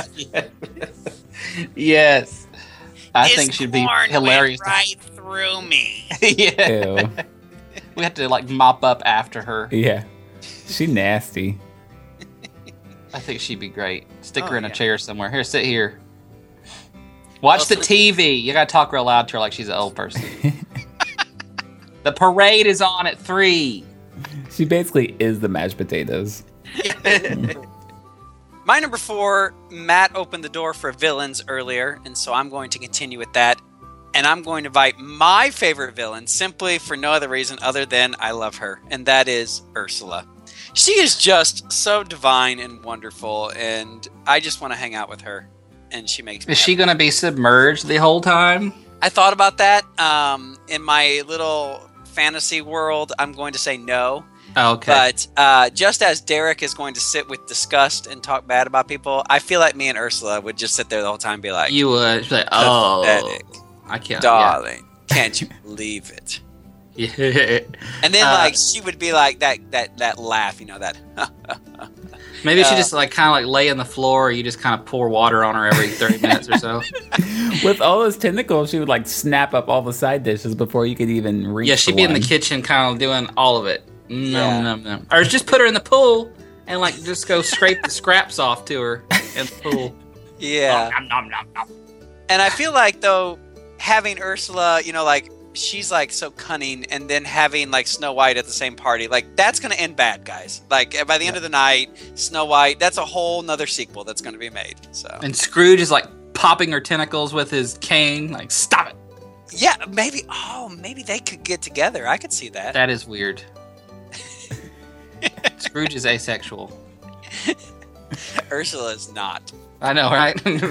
[SPEAKER 5] Yes. I think she'd be hilarious.
[SPEAKER 3] right through me.
[SPEAKER 5] Yeah.
[SPEAKER 1] Ew.
[SPEAKER 5] We have to like mop up after her.
[SPEAKER 1] Yeah. She nasty.
[SPEAKER 5] I think she'd be great. Stick
[SPEAKER 3] Oh,
[SPEAKER 5] her in a
[SPEAKER 3] yeah.
[SPEAKER 5] chair somewhere. Here, sit here. Watch the TV. You gotta talk real loud to her like she's an old person. The parade is on at 3.
[SPEAKER 1] She basically is the mashed potatoes.
[SPEAKER 3] My number 4, Matt opened the door for villains earlier, and so I'm going to continue with that. And I'm going to invite my favorite villain simply for no other reason other than I love her, and that is Ursula. She is just so divine and wonderful, and I just want to hang out with her, and she makes me
[SPEAKER 5] Is she
[SPEAKER 3] happy.
[SPEAKER 5] going to be submerged the whole time?
[SPEAKER 3] I thought about that. In my little fantasy world, I'm going to say no.
[SPEAKER 5] Okay.
[SPEAKER 3] But just as Derek is going to sit with disgust and talk bad about people, I feel like me and Ursula would just sit there the whole time and be like,
[SPEAKER 5] You would. She'd be like, oh.
[SPEAKER 3] pathetic,
[SPEAKER 5] I can't.
[SPEAKER 3] darling, can't you believe it?
[SPEAKER 5] Yeah.
[SPEAKER 3] And then like she would be like that laugh, that
[SPEAKER 5] Maybe she just like kind of like lay on the floor. Or you just kind of pour water on her every 30 minutes or so.
[SPEAKER 1] With all those tentacles, she would like snap up all the side dishes before you could even reach.
[SPEAKER 5] Yeah, she'd be in the kitchen kind of doing all of it. No. Or just put her in the pool and like just go scrape the scraps off to her in the pool.
[SPEAKER 3] yeah.
[SPEAKER 5] Nom, nom, nom, nom.
[SPEAKER 3] And I feel like though having Ursula, like she's like so cunning, and then having like Snow White at the same party, like that's gonna end bad, guys. Like by the end of the night, Snow White, that's a whole nother sequel that's gonna be made. So
[SPEAKER 5] And Scrooge is like popping her tentacles with his cane. Like, stop it.
[SPEAKER 3] yeah, maybe they could get together. I could see that.
[SPEAKER 5] That is weird. Scrooge is asexual.
[SPEAKER 3] Ursula is not.
[SPEAKER 5] I know, right?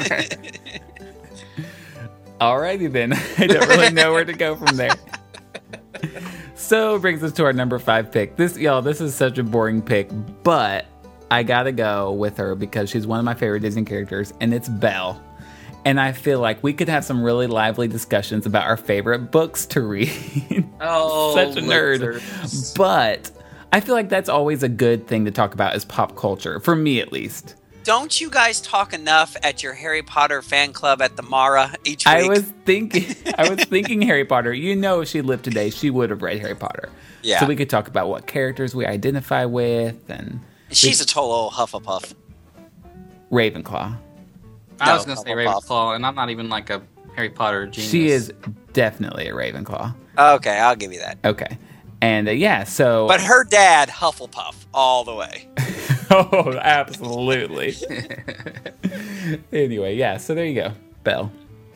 [SPEAKER 1] Alrighty then. I don't really know where to go from there. So it brings us to our number 5 pick. This is such a boring pick, but I gotta go with her because she's one of my favorite Disney characters, and it's Belle. And I feel like we could have some really lively discussions about our favorite books to read.
[SPEAKER 5] Oh,
[SPEAKER 1] Such a nerd.
[SPEAKER 5] lizards.
[SPEAKER 1] But I feel like that's always a good thing to talk about is pop culture, for me at least.
[SPEAKER 3] Don't you guys talk enough at your Harry Potter fan club at the Mara each week?
[SPEAKER 1] I was thinking Harry Potter. If she lived today, she would have read Harry Potter.
[SPEAKER 3] Yeah.
[SPEAKER 1] So we could talk about what characters we identify with and
[SPEAKER 3] She's a total old Hufflepuff.
[SPEAKER 1] Ravenclaw.
[SPEAKER 5] I was
[SPEAKER 3] No,
[SPEAKER 5] going to say
[SPEAKER 3] Hufflepuff.
[SPEAKER 5] Ravenclaw, and I'm not even like a Harry Potter genius.
[SPEAKER 1] She is definitely a Ravenclaw.
[SPEAKER 3] Okay, I'll give you that.
[SPEAKER 1] Okay. And so...
[SPEAKER 3] But her dad, Hufflepuff, all the way.
[SPEAKER 1] oh, absolutely. Anyway, so there you go. Belle.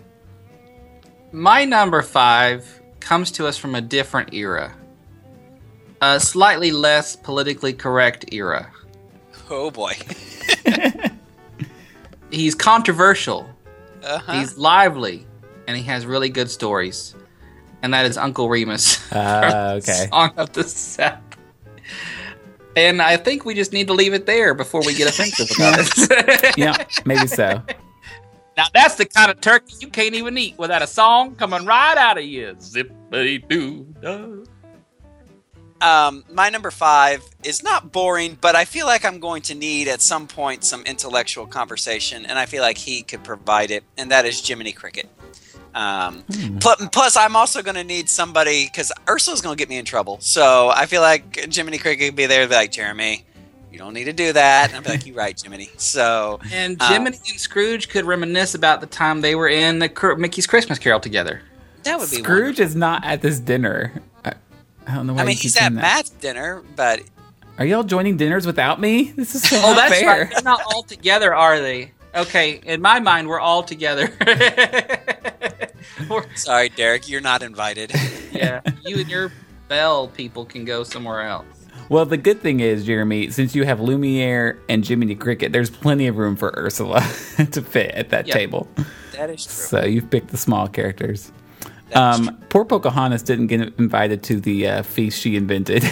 [SPEAKER 5] My number 5 comes to us from a different era. A slightly less politically correct era.
[SPEAKER 3] Oh boy.
[SPEAKER 5] He's controversial.
[SPEAKER 3] Uh-huh.
[SPEAKER 5] He's lively, and he has really good stories. And that is Uncle Remus.
[SPEAKER 1] Okay.
[SPEAKER 5] Song of the South. And I think we just need to leave it there before we get offensive about it.
[SPEAKER 1] Yeah, maybe so.
[SPEAKER 5] Now that's the kind of turkey you can't even eat without a song coming right out of you. Zippity-doo-dah.
[SPEAKER 3] My number 5 is not boring, but I feel like I'm going to need at some point some intellectual conversation, and I feel like he could provide it, and that is Jiminy Cricket. Plus, I'm also going to need somebody, because Ursula's going to get me in trouble, so I feel like Jiminy Cricket could be there and be like, Jeremy, you don't need to do that. And I'll be like, you're right, Jiminy. So,
[SPEAKER 5] And Jiminy and Scrooge could reminisce about the time they were in the Mickey's Christmas Carol together.
[SPEAKER 3] that would be
[SPEAKER 1] Scrooge
[SPEAKER 3] wonderful.
[SPEAKER 1] is not at this dinner. I don't know why
[SPEAKER 3] I mean,
[SPEAKER 1] you keep
[SPEAKER 3] he's
[SPEAKER 1] saying
[SPEAKER 3] at
[SPEAKER 1] that.
[SPEAKER 3] Matt's dinner, but
[SPEAKER 1] Are y'all joining dinners without me? This is so
[SPEAKER 5] Oh, that's
[SPEAKER 1] unfair.
[SPEAKER 5] right. They're not all together, are they? Okay, in my mind, we're all together.
[SPEAKER 3] sorry, Derek, you're not invited.
[SPEAKER 5] Yeah, you and your Belle people can go somewhere else.
[SPEAKER 1] Well, the good thing is, Jeremy, since you have Lumiere and Jiminy Cricket, there's plenty of room for Ursula to fit at that
[SPEAKER 5] Yeah.
[SPEAKER 1] table.
[SPEAKER 3] That is true.
[SPEAKER 1] So you've picked the small characters.
[SPEAKER 3] That is true.
[SPEAKER 1] Poor Pocahontas didn't get invited to the feast she invented.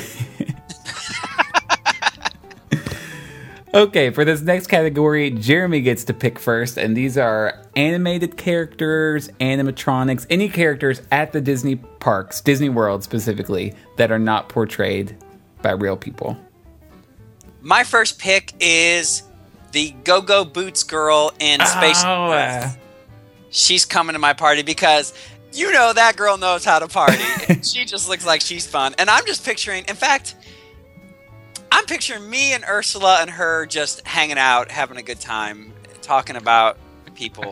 [SPEAKER 1] Okay, for this next category, Jeremy gets to pick first, and these are animated characters, animatronics, any characters at the Disney parks, Disney World specifically, that are not portrayed by real people.
[SPEAKER 3] My first pick is the Go-Go Boots girl in Space Force. She's coming to my party because that girl knows how to party. She just looks like she's fun. And I'm just picturing, in fact, I'm picturing me and Ursula and her just hanging out, having a good time, talking about people.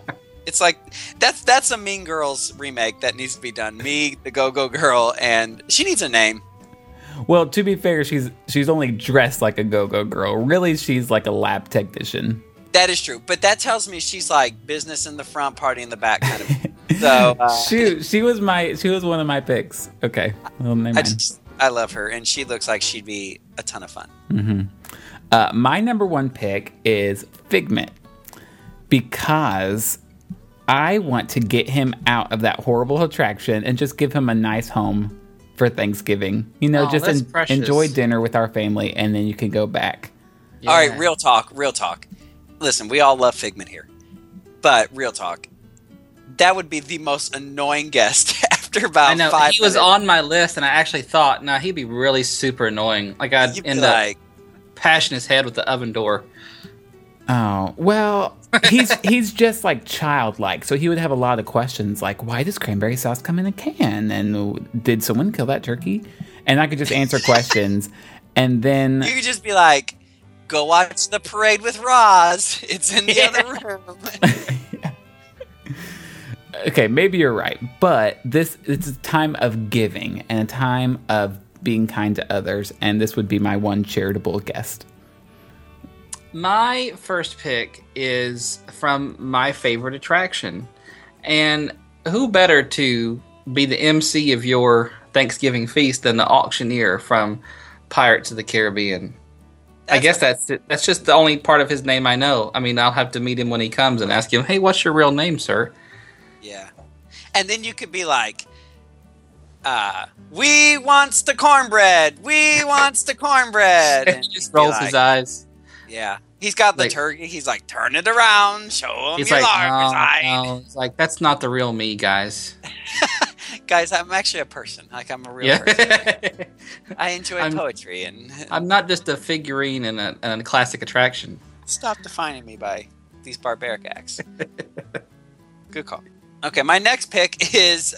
[SPEAKER 3] It's like that's a Mean Girls remake that needs to be done. Me, the Go-Go Girl, and she needs a name.
[SPEAKER 1] Well, to be fair, she's only dressed like a go-go girl. Really, she's like a lab technician.
[SPEAKER 3] That is true, but that tells me she's like business in the front, party in the back kind of. So
[SPEAKER 1] she was one of my picks. Okay, well, never mind.
[SPEAKER 3] I love her, and she looks like she'd be a ton of fun.
[SPEAKER 1] Mm-hmm. My number one pick is Figment because I want to get him out of that horrible attraction and just give him a nice home for Thanksgiving. You know, just enjoy dinner with our family, and then you can go back.
[SPEAKER 3] Yeah. All right, real talk. Listen, we all love Figment here, but real talk. That would be the most annoying guest after about 5 minutes.
[SPEAKER 5] He was on my list, and I actually thought, he'd be really super annoying. Like, I'd end up pashing his head with the oven door.
[SPEAKER 1] Oh, well, he's just like childlike, so he would have a lot of questions like, why does cranberry sauce come in a can? And did someone kill that turkey? And I could just answer questions, and then...
[SPEAKER 3] You could just be like, go watch the parade with Roz. It's in the other room.
[SPEAKER 1] Okay, maybe you're right, but it's a time of giving and a time of being kind to others, and this would be my one charitable guest.
[SPEAKER 5] My first pick is from my favorite attraction. And who better to be the MC of your Thanksgiving feast than the auctioneer from Pirates of the Caribbean? I guess that's just the only part of his name I know. I mean, I'll have to meet him when he comes and ask him, hey, what's your real name, sir?
[SPEAKER 3] Yeah. And then you could be like, we wants the cornbread. We wants the cornbread.
[SPEAKER 5] And he just rolls his eyes.
[SPEAKER 3] Yeah. He's got the turkey. He's like, turn it around. Show him your large side.
[SPEAKER 5] No. It's like, that's not the real me, guys.
[SPEAKER 3] Guys, I'm actually a person. Like, I'm a real person. I enjoy poetry. And
[SPEAKER 5] I'm not just a figurine in a classic attraction.
[SPEAKER 3] Stop defining me by these barbaric acts. Good call. Okay, my next pick is,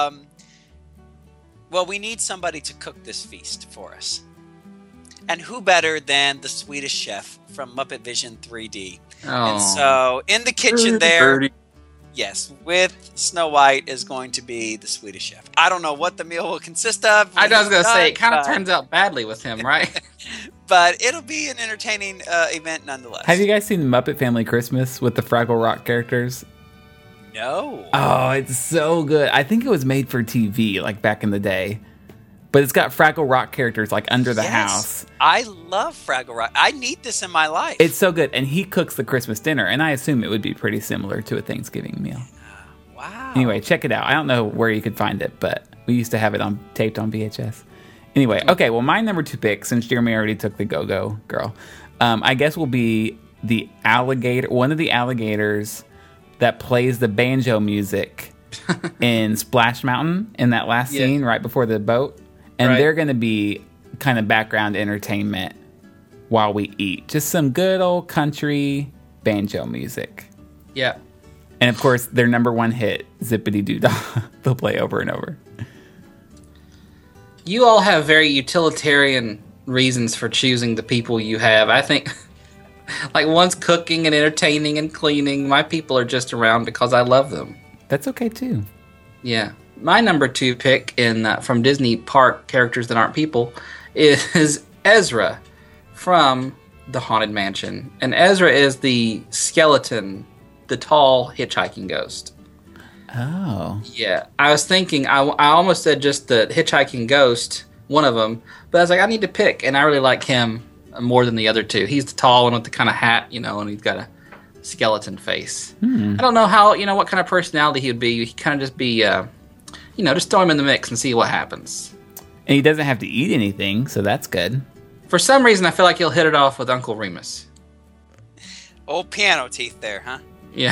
[SPEAKER 3] we need somebody to cook this feast for us. And who better than the Swedish chef from Muppet Vision 3D? Oh. And so, in the kitchen there, yes, with Snow White is going to be the Swedish chef. I don't know what the meal will consist of.
[SPEAKER 5] I was going to say, it kind of turns out badly with him, right?
[SPEAKER 3] But it'll be an entertaining event nonetheless.
[SPEAKER 1] Have you guys seen Muppet Family Christmas with the Fraggle Rock characters?
[SPEAKER 3] No.
[SPEAKER 1] Oh, it's so good. I think it was made for TV, like back in the day. But it's got Fraggle Rock characters like under the house.
[SPEAKER 3] I love Fraggle Rock. I need this in my life.
[SPEAKER 1] It's so good. And he cooks the Christmas dinner. And I assume it would be pretty similar to a Thanksgiving meal.
[SPEAKER 3] Wow.
[SPEAKER 1] Anyway, check it out. I don't know where you could find it, but we used to have it taped on VHS. Anyway, okay. Well, my number 2 pick, since Jeremy already took the Go-Go Girl, I guess will be the alligator. One of the alligators that plays the banjo music in Splash Mountain in that last scene right before the boat. And they're going to be kind of background entertainment while we eat. Just some good old country banjo music.
[SPEAKER 5] Yeah.
[SPEAKER 1] And, of course, their number 1 hit, Zippity Doo Dah, they'll play over and over.
[SPEAKER 5] You all have very utilitarian reasons for choosing the people you have. I think, like, one's cooking and entertaining and cleaning. My people are just around because I love them.
[SPEAKER 1] That's okay, too.
[SPEAKER 5] Yeah. My number 2 pick from Disney park characters that aren't people is Ezra from the Haunted Mansion. And Ezra is the skeleton, the tall hitchhiking ghost.
[SPEAKER 1] Oh.
[SPEAKER 5] Yeah. I was thinking, I almost said just the hitchhiking ghost, one of them. But I was like, I need to pick. And I really like him more than the other 2. He's the tall one with the kind of hat, and he's got a skeleton face. I don't know what kind of personality he would be. He'd kind of just be... just throw him in the mix and see what happens.
[SPEAKER 1] And he doesn't have to eat anything, so that's good.
[SPEAKER 5] For some reason, I feel like he'll hit it off with Uncle Remus.
[SPEAKER 3] Old piano teeth there, huh?
[SPEAKER 5] Yeah.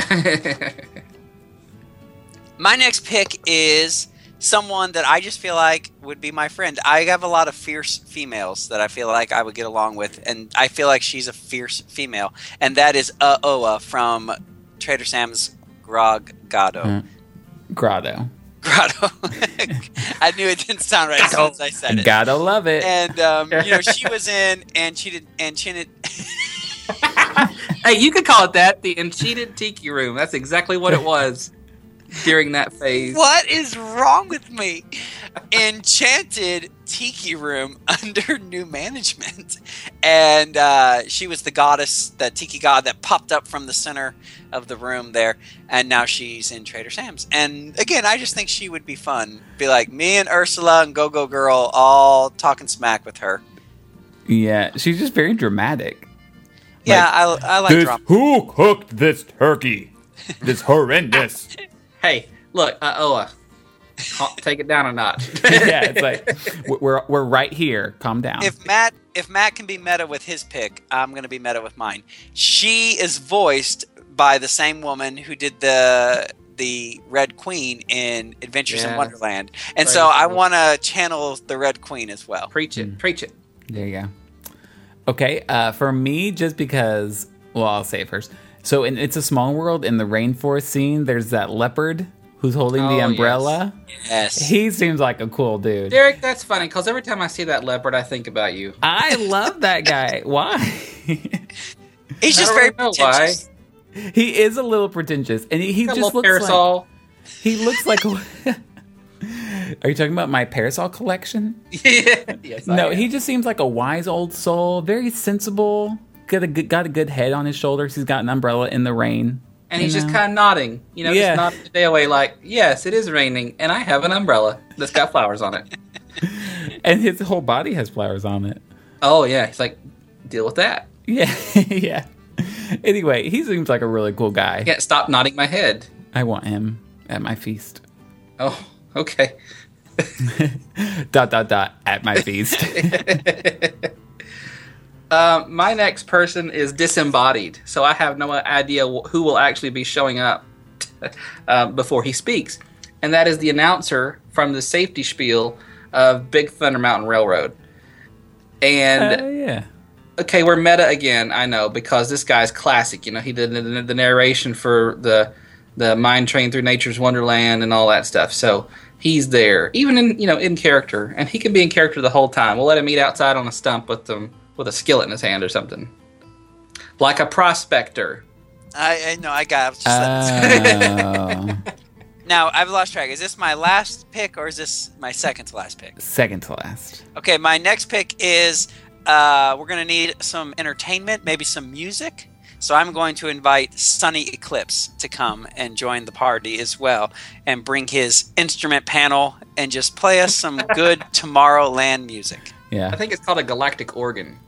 [SPEAKER 3] My next pick is someone that I just feel like would be my friend. I have a lot of fierce females that I feel like I would get along with, and I feel like she's a fierce female. And that is Oa from Trader Sam's Grotto.
[SPEAKER 1] Grotto.
[SPEAKER 3] I knew it didn't sound right as soon as I said it.
[SPEAKER 1] Gotta love it.
[SPEAKER 3] And she was in Enchanted.
[SPEAKER 5] Hey, you could call it that, the Enchanted Tiki Room. That's exactly what it was during that phase.
[SPEAKER 3] What is wrong with me? Enchanted Tiki Room under new management. And she was the goddess, the tiki god that popped up from the center of the room there. And now she's in Trader Sam's. And again, I just think she would be fun. Be like me and Ursula and Go-Go Girl all talking smack with her.
[SPEAKER 1] Yeah, she's just very dramatic.
[SPEAKER 3] Yeah, I like drama.
[SPEAKER 1] Who cooked this turkey? This horrendous.
[SPEAKER 5] Hey, look, Oa, take it down a notch.
[SPEAKER 1] Yeah, it's like we're right here. Calm down.
[SPEAKER 3] If Matt can be meta with his pick, I'm going to be meta with mine. She is voiced by the same woman who did the Red Queen in Adventures in Wonderland, and so I want to channel the Red Queen as well.
[SPEAKER 5] Preach it, preach it.
[SPEAKER 1] There you go. Okay, for me, just because, well, I'll say it first. So in It's a Small World, in the rainforest scene, there's that leopard who's holding the umbrella.
[SPEAKER 3] Yes.
[SPEAKER 1] He seems like a cool dude.
[SPEAKER 5] Derek, that's funny, because every time I see that leopard, I think about you.
[SPEAKER 1] I love that guy. Why?
[SPEAKER 3] He's just very pretentious.
[SPEAKER 1] He is a little pretentious. And he just looks
[SPEAKER 5] parasol.
[SPEAKER 1] like... He looks like... Are you talking about my parasol collection?
[SPEAKER 5] Yes,
[SPEAKER 1] No, he just seems like a wise old soul, very sensible, got a good head on his shoulders. He's got an umbrella in the rain.
[SPEAKER 5] And he's just kind of nodding, just nodding the day away like, yes, it is raining, and I have an umbrella that's got flowers on it.
[SPEAKER 1] And his whole body has flowers on it.
[SPEAKER 5] Oh, yeah, he's like, deal with that.
[SPEAKER 1] Yeah, yeah. Anyway, he seems like a really cool guy.
[SPEAKER 5] I can't stop nodding my head.
[SPEAKER 1] I want him at my feast.
[SPEAKER 5] Oh, okay. ...
[SPEAKER 1] at my feast.
[SPEAKER 5] My next person is disembodied, so I have no idea who will actually be showing up before he speaks. And that is the announcer from the safety spiel of Big Thunder Mountain Railroad. And,
[SPEAKER 1] Yeah.
[SPEAKER 5] okay, we're meta again, I know, because this guy's classic. He did the narration for the Mine Train Through Nature's Wonderland and all that stuff. So he's there, even in character, and he can be in character the whole time. We'll let him eat outside on a stump with a skillet in his hand or something, like a prospector.
[SPEAKER 3] I know. I was just Now I've lost track. Is this my last pick or is this my second to last pick?
[SPEAKER 1] Second to last.
[SPEAKER 3] Okay, my next pick is we're gonna need some entertainment, maybe some music. So I'm going to invite Sunny Eclipse to come and join the party as well and bring his instrument panel and just play us some good Tomorrowland music.
[SPEAKER 1] Yeah.
[SPEAKER 5] I think it's called a galactic organ.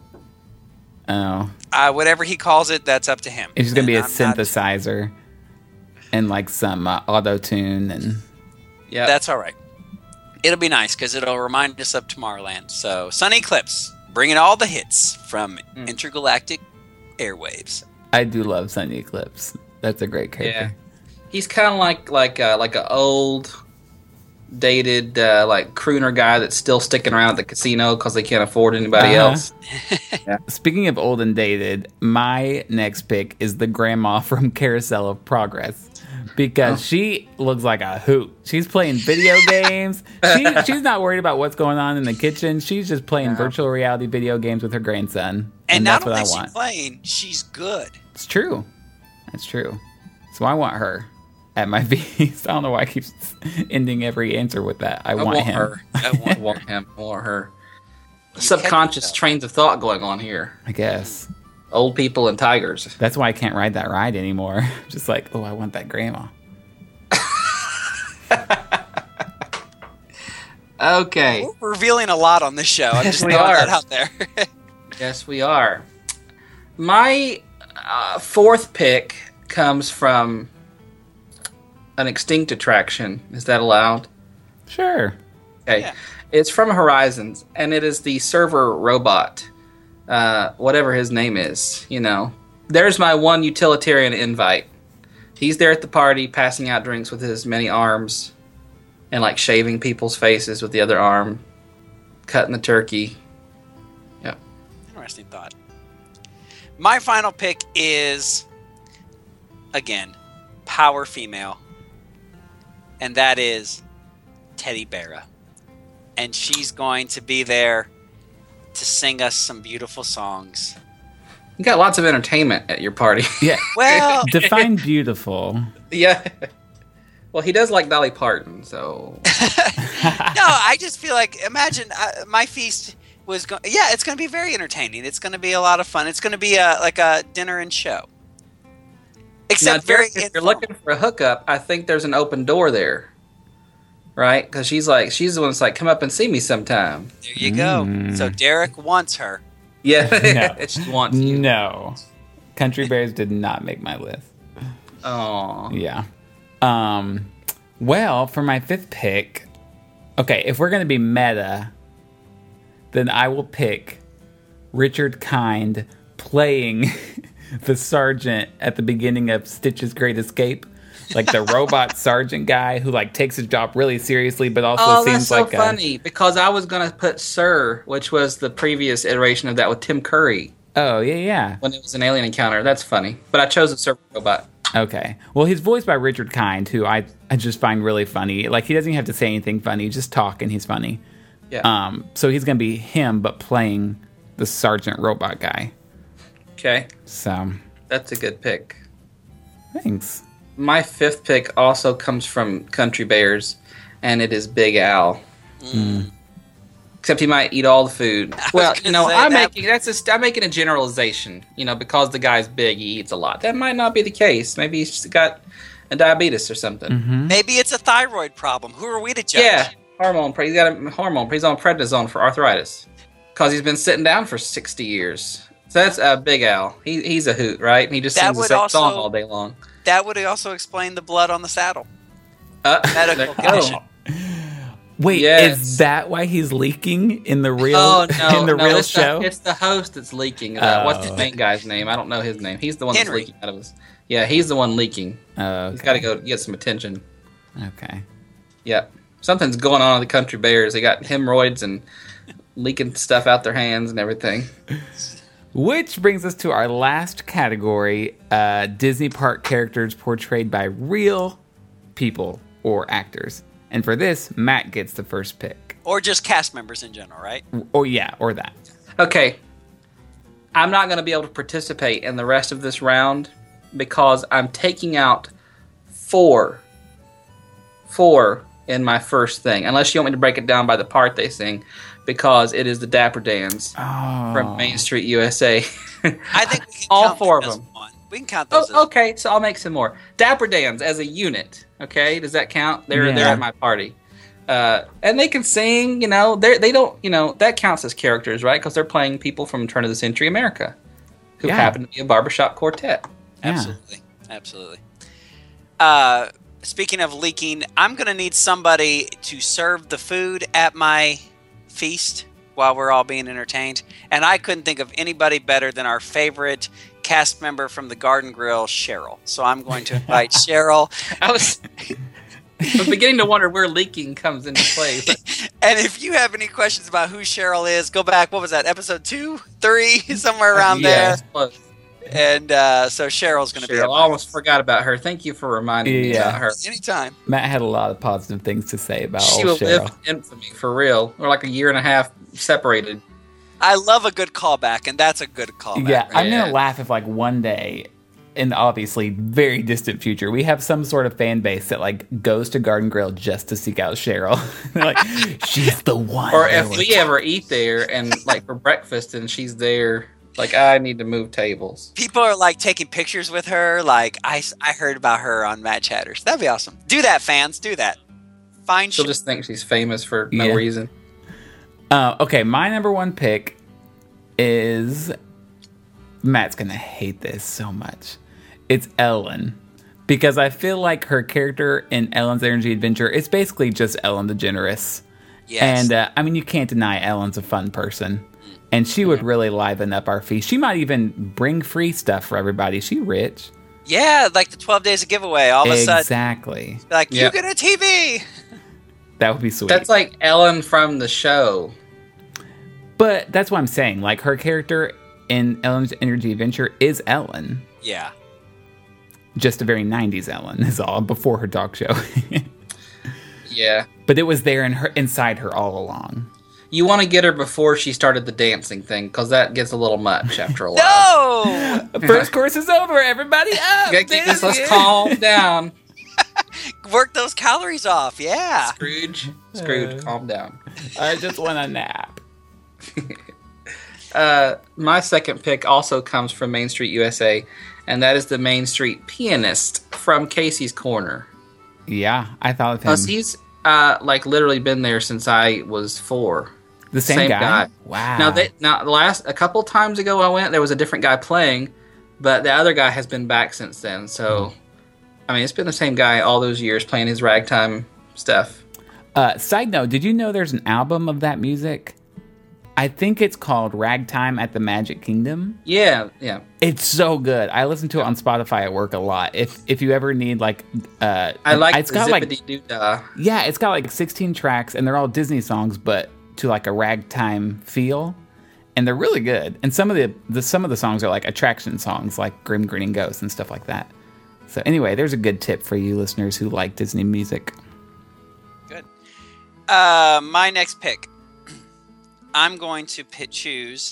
[SPEAKER 1] Oh.
[SPEAKER 3] Whatever he calls it, that's up to him.
[SPEAKER 1] It's just going to be a
[SPEAKER 3] I'm
[SPEAKER 1] synthesizer and like some auto-tune. And
[SPEAKER 5] Yeah,
[SPEAKER 3] that's all right. It'll be nice because it'll remind us of Tomorrowland. So Sunny Eclipse, bringing all the hits from intergalactic airwaves.
[SPEAKER 1] I do love Sunny Eclipse. That's a great character.
[SPEAKER 5] He's kind of like an old, dated like crooner guy that's still sticking around at the casino because they can't afford anybody else.
[SPEAKER 1] Speaking of old and dated, my next pick is the grandma from Carousel of Progress. Because she looks like a hoot. She's playing video games. She's not worried about what's going on in the kitchen. She's just playing virtual reality video games with her grandson.
[SPEAKER 3] And
[SPEAKER 1] that's
[SPEAKER 3] not
[SPEAKER 1] what I
[SPEAKER 3] only is
[SPEAKER 1] want.
[SPEAKER 3] she playing, she's good.
[SPEAKER 1] It's true. That's true. So I want her at my feast. I don't know why I keep ending every answer with that. I want him.
[SPEAKER 5] Her. I want him. I want her. Subconscious trains of thought going on here.
[SPEAKER 1] I guess.
[SPEAKER 5] Old people and tigers.
[SPEAKER 1] That's why I can't ride that ride anymore. Just like, oh, I want that grandma.
[SPEAKER 5] Okay.
[SPEAKER 3] We're revealing a lot on this show. I'm just
[SPEAKER 5] We
[SPEAKER 3] throwing
[SPEAKER 5] are.
[SPEAKER 3] that out there.
[SPEAKER 5] Yes, we are. My fourth pick comes from an extinct attraction. Is that allowed?
[SPEAKER 1] Sure.
[SPEAKER 5] Okay.
[SPEAKER 3] Yeah.
[SPEAKER 5] It's from Horizons, and it is the server robot. Whatever his name is, There's my one utilitarian invite. He's there at the party, passing out drinks with his many arms, and like shaving people's faces with the other arm, cutting the turkey. Yep.
[SPEAKER 3] Interesting thought. My final pick is, again, power female, and that is Teddy Berra. And she's going to be there to sing us some beautiful songs
[SPEAKER 5] You got lots of entertainment at your party.
[SPEAKER 1] Yeah.
[SPEAKER 3] Well,
[SPEAKER 1] Define beautiful.
[SPEAKER 5] Yeah. Well, he does like Dolly Parton, so...
[SPEAKER 3] no, I just feel like, imagine my feast was going... Yeah, it's going to be very entertaining. It's going to be a lot of fun. It's going to be like a dinner and show. Except
[SPEAKER 5] now,
[SPEAKER 3] very
[SPEAKER 5] if you're
[SPEAKER 3] informal.
[SPEAKER 5] looking for a hookup, I think there's an open door there. Right? Because she's the one that's like, come up and see me sometime.
[SPEAKER 3] There you go. So Derek wants her.
[SPEAKER 5] Yeah.
[SPEAKER 1] No.
[SPEAKER 5] She wants you.
[SPEAKER 1] No. Country Bears did not make my list.
[SPEAKER 5] Aw.
[SPEAKER 1] Yeah. Well, for my fifth pick, okay, if we're going to be meta, then I will pick Richard Kind playing the sergeant at the beginning of Stitch's Great Escape. Like the robot sergeant guy who like takes his job really seriously, but also seems
[SPEAKER 5] that's so
[SPEAKER 1] like
[SPEAKER 5] funny because I was gonna put Sir, which was the previous iteration of that with Tim Curry
[SPEAKER 1] Oh, yeah.
[SPEAKER 5] when it was an alien encounter. That's funny, but I chose a Sir robot.
[SPEAKER 1] Okay. Well, he's voiced by Richard Kind, who I just find really funny. Like, he doesn't even have to say anything funny, just talk, and he's funny.
[SPEAKER 5] Yeah.
[SPEAKER 1] So he's going to be him, but playing the sergeant robot guy.
[SPEAKER 5] Okay,
[SPEAKER 1] So,
[SPEAKER 5] that's a good pick.
[SPEAKER 1] thanks.
[SPEAKER 5] My fifth pick also comes from Country Bears, and it is Big Al. Except he might eat all the food. Well,
[SPEAKER 3] gonna say
[SPEAKER 5] I'm making a generalization. Because the guy's big, he eats a lot. That might not be the case. Maybe he's just got a diabetes or something.
[SPEAKER 3] Maybe it's a thyroid problem. Who are we to judge?
[SPEAKER 5] Yeah, hormone. He's got a hormone. He's on prednisone for arthritis because he's been sitting down for 60 years. So that's Big Al. He's a hoot, right? And he just
[SPEAKER 3] That
[SPEAKER 5] sings the
[SPEAKER 3] would
[SPEAKER 5] same
[SPEAKER 3] also-
[SPEAKER 5] song all day long.
[SPEAKER 3] That would also explain the blood on the saddle.
[SPEAKER 5] There
[SPEAKER 3] Medical
[SPEAKER 5] you go.
[SPEAKER 3] condition.
[SPEAKER 1] Wait,
[SPEAKER 5] Yes.
[SPEAKER 1] is that why he's leaking in the real
[SPEAKER 5] Oh no!
[SPEAKER 1] in the
[SPEAKER 5] no,
[SPEAKER 1] real
[SPEAKER 5] it's
[SPEAKER 1] show?
[SPEAKER 5] it's the host that's leaking. What's the main guy's name? I don't know his name. He's the one that's
[SPEAKER 3] Henry.
[SPEAKER 5] leaking out of us. Yeah, he's the one leaking.
[SPEAKER 1] Oh,
[SPEAKER 5] He's
[SPEAKER 1] okay.
[SPEAKER 5] got to go get some attention.
[SPEAKER 1] Okay.
[SPEAKER 5] Yep. Something's going on with the Country Bears. They got hemorrhoids and leaking stuff out their hands and everything.
[SPEAKER 1] Which brings us to our last category, Disney park characters portrayed by real people or actors. And for this, Matt gets the first pick.
[SPEAKER 3] Or just cast members in general, right?
[SPEAKER 1] Or yeah, or that.
[SPEAKER 5] Okay. I'm not going to be able to participate in the rest of this round because I'm taking out four in my first thing. Unless you want me to break it down by the part they sing, because it is the Dapper Dans from Main Street USA.
[SPEAKER 3] I think we can
[SPEAKER 5] All
[SPEAKER 3] count
[SPEAKER 5] four of
[SPEAKER 3] those
[SPEAKER 5] them.
[SPEAKER 3] as one. We can count those as
[SPEAKER 5] Okay, so I'll make some more. Dapper Dans as a unit. Okay, does that count? They're
[SPEAKER 1] Yeah.
[SPEAKER 5] at my party, and they can sing. They don't. That counts as characters, right? Because they're playing people from turn of the century America, who
[SPEAKER 1] Yeah.
[SPEAKER 5] happen to be a barbershop quartet.
[SPEAKER 1] Yeah.
[SPEAKER 3] Absolutely. Speaking of leaking, I'm going to need somebody to serve the food at my feast while we're all being entertained. And I couldn't think of anybody better than our favorite cast member from the Garden Grill, Cheryl. So I'm going to invite Cheryl.
[SPEAKER 5] I was beginning to wonder where leaking comes into play. But
[SPEAKER 3] And if you have any questions about who Cheryl is, go back. What was that? Episode 2, 3, somewhere around
[SPEAKER 5] yeah,
[SPEAKER 3] there.
[SPEAKER 5] close.
[SPEAKER 3] And so Cheryl's going to be
[SPEAKER 5] Cheryl,
[SPEAKER 3] at
[SPEAKER 5] I
[SPEAKER 3] my
[SPEAKER 5] almost forgot about her. Thank you for reminding me
[SPEAKER 1] Yeah.
[SPEAKER 5] about her.
[SPEAKER 3] anytime.
[SPEAKER 1] Matt had a lot of positive things to say about
[SPEAKER 5] She
[SPEAKER 1] old
[SPEAKER 5] will live
[SPEAKER 1] Cheryl.
[SPEAKER 5] in infamy for real. We're like a year and a half separated.
[SPEAKER 3] I love a good callback, and that's a good callback.
[SPEAKER 1] Yeah, I'm
[SPEAKER 5] Yeah.
[SPEAKER 1] gonna laugh if like one day, in obviously very distant future, we have some sort of fan base that like goes to Garden Grill just to seek out Cheryl. They're like, she's the one.
[SPEAKER 5] Or if we ever eat there and like for breakfast and she's there, like I need to move tables.
[SPEAKER 3] People are like taking pictures with her. Like I heard about her on Matt Chatters. That'd be awesome. Do that, fans. Do that. Find
[SPEAKER 5] She'll just think she's famous for no
[SPEAKER 1] Yeah.
[SPEAKER 5] reason.
[SPEAKER 1] Okay, my number one pick is Matt's gonna hate this so much. It's Ellen. Because I feel like her character in Ellen's Energy Adventure is basically just Ellen DeGeneres.
[SPEAKER 3] Yes.
[SPEAKER 1] And I mean, you can't deny Ellen's a fun person. And she would really liven up our feast. She might even bring free stuff for everybody. She rich.
[SPEAKER 3] yeah, like the 12 days of giveaway. All of a sudden,
[SPEAKER 1] Exactly.
[SPEAKER 3] like
[SPEAKER 5] Yeah.
[SPEAKER 3] you get a TV.
[SPEAKER 1] That would be sweet.
[SPEAKER 5] That's like Ellen from the show.
[SPEAKER 1] But that's what I'm saying. Like, her character in Ellen's Energy Adventure is Ellen.
[SPEAKER 3] Yeah.
[SPEAKER 1] Just a very 90s Ellen is all, before her dog show.
[SPEAKER 5] Yeah.
[SPEAKER 1] But it was there inside her all along.
[SPEAKER 5] You want to get her before she started the dancing thing, because that gets a little much after a while.
[SPEAKER 3] No!
[SPEAKER 1] The first course is over. Everybody up.
[SPEAKER 5] Let's calm down.
[SPEAKER 3] Work those calories off, yeah.
[SPEAKER 5] Scrooge, calm down.
[SPEAKER 1] I just want a nap.
[SPEAKER 5] My second pick also comes from Main Street USA, and that is the Main Street Pianist from Casey's Corner.
[SPEAKER 1] Yeah, I thought of him.
[SPEAKER 5] Plus, he's literally been there since I was 4.
[SPEAKER 1] The same guy? Wow.
[SPEAKER 5] A couple times ago I went, there was a different guy playing, but the other guy has been back since then. So, I mean, it's been the same guy all those years playing his ragtime stuff.
[SPEAKER 1] Side note, did you know there's an album of that music? I think it's called Ragtime at the Magic Kingdom.
[SPEAKER 5] Yeah.
[SPEAKER 1] It's so good. I listen to it on Spotify at work a lot. If you ever need
[SPEAKER 5] I like
[SPEAKER 1] it's got like
[SPEAKER 5] Zippity-Doo-Dah.
[SPEAKER 1] yeah, it's got like 16 tracks and they're all Disney songs, but to like a ragtime feel, and they're really good. And some of the songs are like attraction songs, like Grim Grinning Ghost and stuff like that. So anyway, there's a good tip for you listeners who like Disney music.
[SPEAKER 3] Good. My next pick. I'm going to choose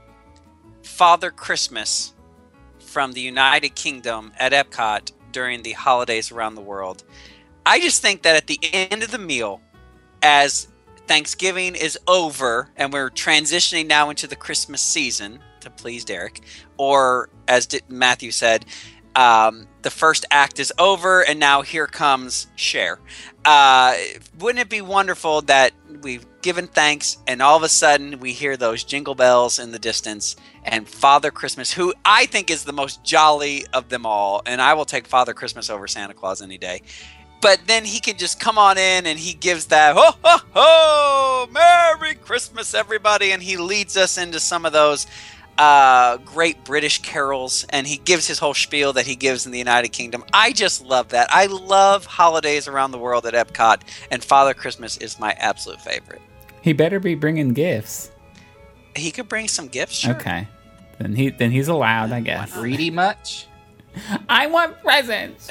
[SPEAKER 3] Father Christmas from the United Kingdom at Epcot during the holidays around the world. I just think that at the end of the meal, as Thanksgiving is over and we're transitioning now into the Christmas season, to please Derek, or as Matthew said, the first act is over and now here comes Cher. Wouldn't it be wonderful that we've given thanks and all of a sudden we hear those jingle bells in the distance and Father Christmas, who I think is the most jolly of them all, and I will take Father Christmas over Santa Claus any day. But then he can just come on in and he gives that, ho, ho, ho, Merry Christmas, everybody. And he leads us into some of those great British carols, and he gives his whole spiel that he gives in the United Kingdom. I just love that. I love holidays around the world at Epcot, and Father Christmas is my absolute favorite.
[SPEAKER 1] He better be bringing gifts.
[SPEAKER 3] He could bring some gifts, sure.
[SPEAKER 1] Okay. Then he's allowed, I guess.
[SPEAKER 5] Greedy much?
[SPEAKER 1] I want presents.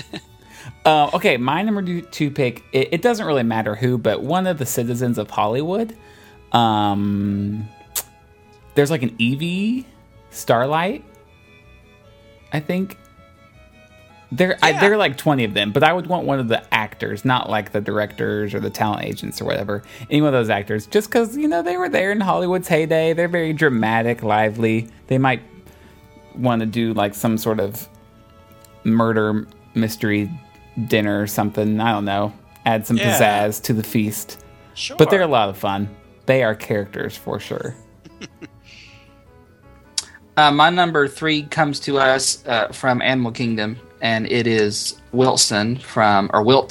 [SPEAKER 1] Okay, my number 2 pick, it doesn't really matter who, but one of the citizens of Hollywood. There's like an Evie Starlight, I think. There are like 20 of them, but I would want one of the actors, not like the directors or the talent agents or whatever. Any one of those actors, just because, they were there in Hollywood's heyday. They're very dramatic, lively. They might want to do like some sort of murder mystery dinner or something. I don't know. Add some pizzazz to the feast.
[SPEAKER 3] Sure.
[SPEAKER 1] But they're a lot of fun. They are characters for sure.
[SPEAKER 5] My number 3 comes to us from Animal Kingdom, and it is Wilson from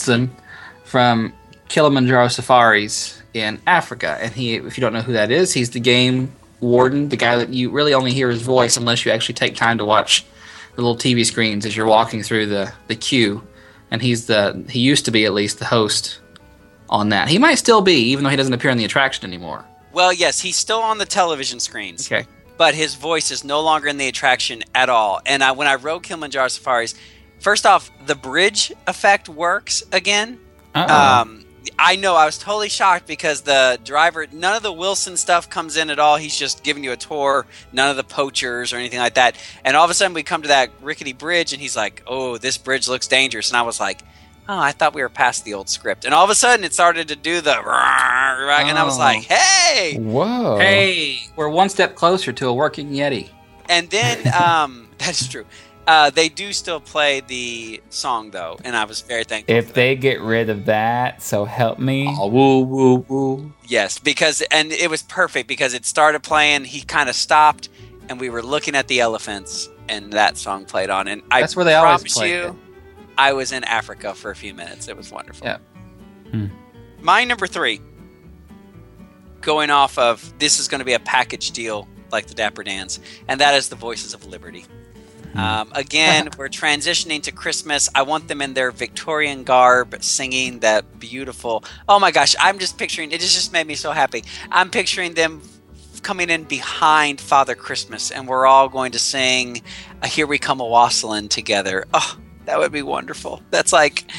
[SPEAKER 5] Kilimanjaro Safaris in Africa. And he, if you don't know who that is, he's the game warden, the guy that you really only hear his voice unless you actually take time to watch the little TV screens as you're walking through the queue. And he used to be at least the host on that. He might still be, even though he doesn't appear in the attraction anymore.
[SPEAKER 3] Well, yes, he's still on the television screens.
[SPEAKER 5] Okay.
[SPEAKER 3] But his voice is no longer in the attraction at all. And when I rode Kilimanjaro Safaris, first off, the bridge effect works again. I know, I was totally shocked because the driver, none of the Wilson stuff comes in at all. He's just giving you a tour, none of the poachers or anything like that. And all of a sudden we come to that rickety bridge and he's like, oh, this bridge looks dangerous. And I was like, oh, I thought we were past the old script. And all of a sudden it started to do the and I was like, hey!
[SPEAKER 1] Whoa.
[SPEAKER 5] Hey, we're one step closer to a working Yeti.
[SPEAKER 3] And then, that's true. They do still play the song, though, and I was very thankful.
[SPEAKER 1] If they get rid of that, so help me.
[SPEAKER 5] Oh, woo, woo, woo.
[SPEAKER 3] Yes, and it was perfect because it started playing, he kind of stopped, and we were looking at the elephants, and that song played on. And
[SPEAKER 5] that's where they always
[SPEAKER 3] promise
[SPEAKER 5] play
[SPEAKER 3] you,
[SPEAKER 5] it.
[SPEAKER 3] I was in Africa for a few minutes. It was wonderful.
[SPEAKER 5] Yeah.
[SPEAKER 3] My number 3, going off of, this is going to be a package deal like the Dapper Dans, and that is the Voices of Liberty. Again, we're transitioning to Christmas. I want them in their Victorian garb singing that beautiful... Oh my gosh, I'm just picturing... It just made me so happy. I'm picturing them coming in behind Father Christmas, and we're all going to sing Here We Come A-Wassailing together. Oh, that would be wonderful. That's like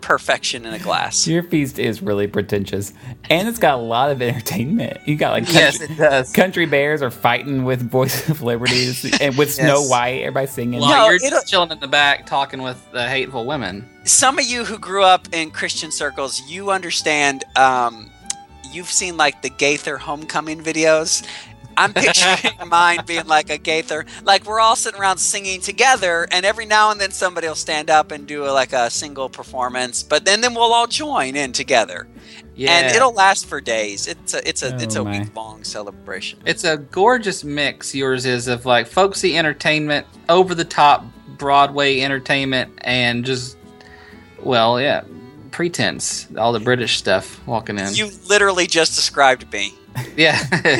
[SPEAKER 3] perfection in a glass.
[SPEAKER 1] Your feast is really pretentious, and it's got a lot of entertainment. You got like
[SPEAKER 5] Yes, it does.
[SPEAKER 1] country bears are fighting with Voice of Liberties and with Snow White. Everybody singing.
[SPEAKER 5] While
[SPEAKER 3] No,
[SPEAKER 5] you're
[SPEAKER 3] it'll-
[SPEAKER 5] just chilling in the back talking with the hateful women.
[SPEAKER 3] Some of you who grew up in Christian circles, you understand. You've seen like the Gaither homecoming videos. I'm picturing mine being like a Gaither. Like we're all sitting around singing together, and every now and then somebody will stand up and do like a single performance, but then we'll all join in together.
[SPEAKER 5] Yeah,
[SPEAKER 3] And it'll last for days. It's a
[SPEAKER 1] Oh, my.
[SPEAKER 3] week-long celebration.
[SPEAKER 5] It's a gorgeous mix. Yours is of like folksy entertainment, over the top Broadway entertainment, and just pretense. All the British stuff walking in.
[SPEAKER 3] You literally just described me.
[SPEAKER 5] Yeah.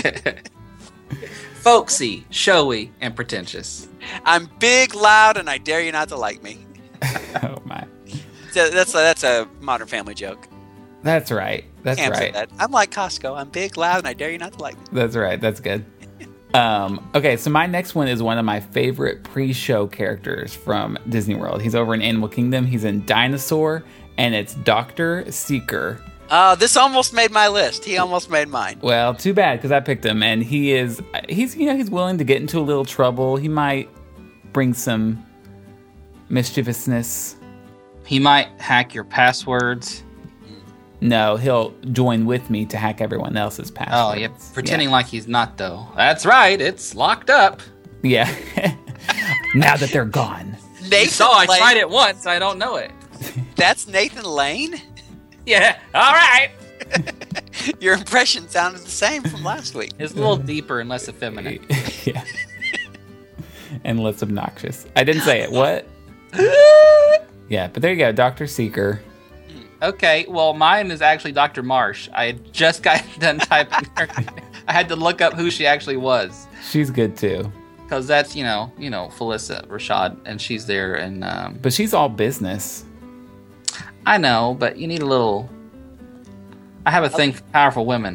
[SPEAKER 5] Folksy, showy, and pretentious.
[SPEAKER 3] I'm big, loud, and I dare you not to like me.
[SPEAKER 1] Oh my.
[SPEAKER 3] So that's a Modern Family joke.
[SPEAKER 1] That's right. That's
[SPEAKER 3] Can't say
[SPEAKER 1] right.
[SPEAKER 3] that. I'm like Costco. I'm big, loud, and I dare you not to like me.
[SPEAKER 1] That's right. That's good. Okay, so my next one is one of my favorite pre-show characters from Disney World. He's over in Animal Kingdom. He's in Dinosaur, and it's Dr. Seeker.
[SPEAKER 3] This almost made my list. He almost made mine.
[SPEAKER 1] Well, too bad because I picked him, and he's willing to get into a little trouble. He might bring some mischievousness.
[SPEAKER 5] He might hack your passwords.
[SPEAKER 1] No, he'll join with me to hack everyone else's passwords.
[SPEAKER 5] Oh, yeah, pretending like he's not, though. That's right, it's locked up.
[SPEAKER 1] Yeah. Now that they're gone.
[SPEAKER 3] Nathan
[SPEAKER 5] I
[SPEAKER 3] Lane.
[SPEAKER 5] tried it once, I don't know it.
[SPEAKER 3] That's Nathan Lane?
[SPEAKER 5] Yeah, all right.
[SPEAKER 3] Your impression sounded the same from last week.
[SPEAKER 5] It's a little deeper and less effeminate.
[SPEAKER 1] Yeah. And less obnoxious. I didn't say it. What? Yeah, but there you go, Dr. Seeker.
[SPEAKER 5] Okay, well, mine is actually Dr. Marsh. I had just got done typing her. I had to look up who she actually was.
[SPEAKER 1] She's good too.
[SPEAKER 5] Because that's, Felissa Rashad, and she's there, and
[SPEAKER 1] But she's all business.
[SPEAKER 5] I know, but you need a little... I have a thing for powerful women.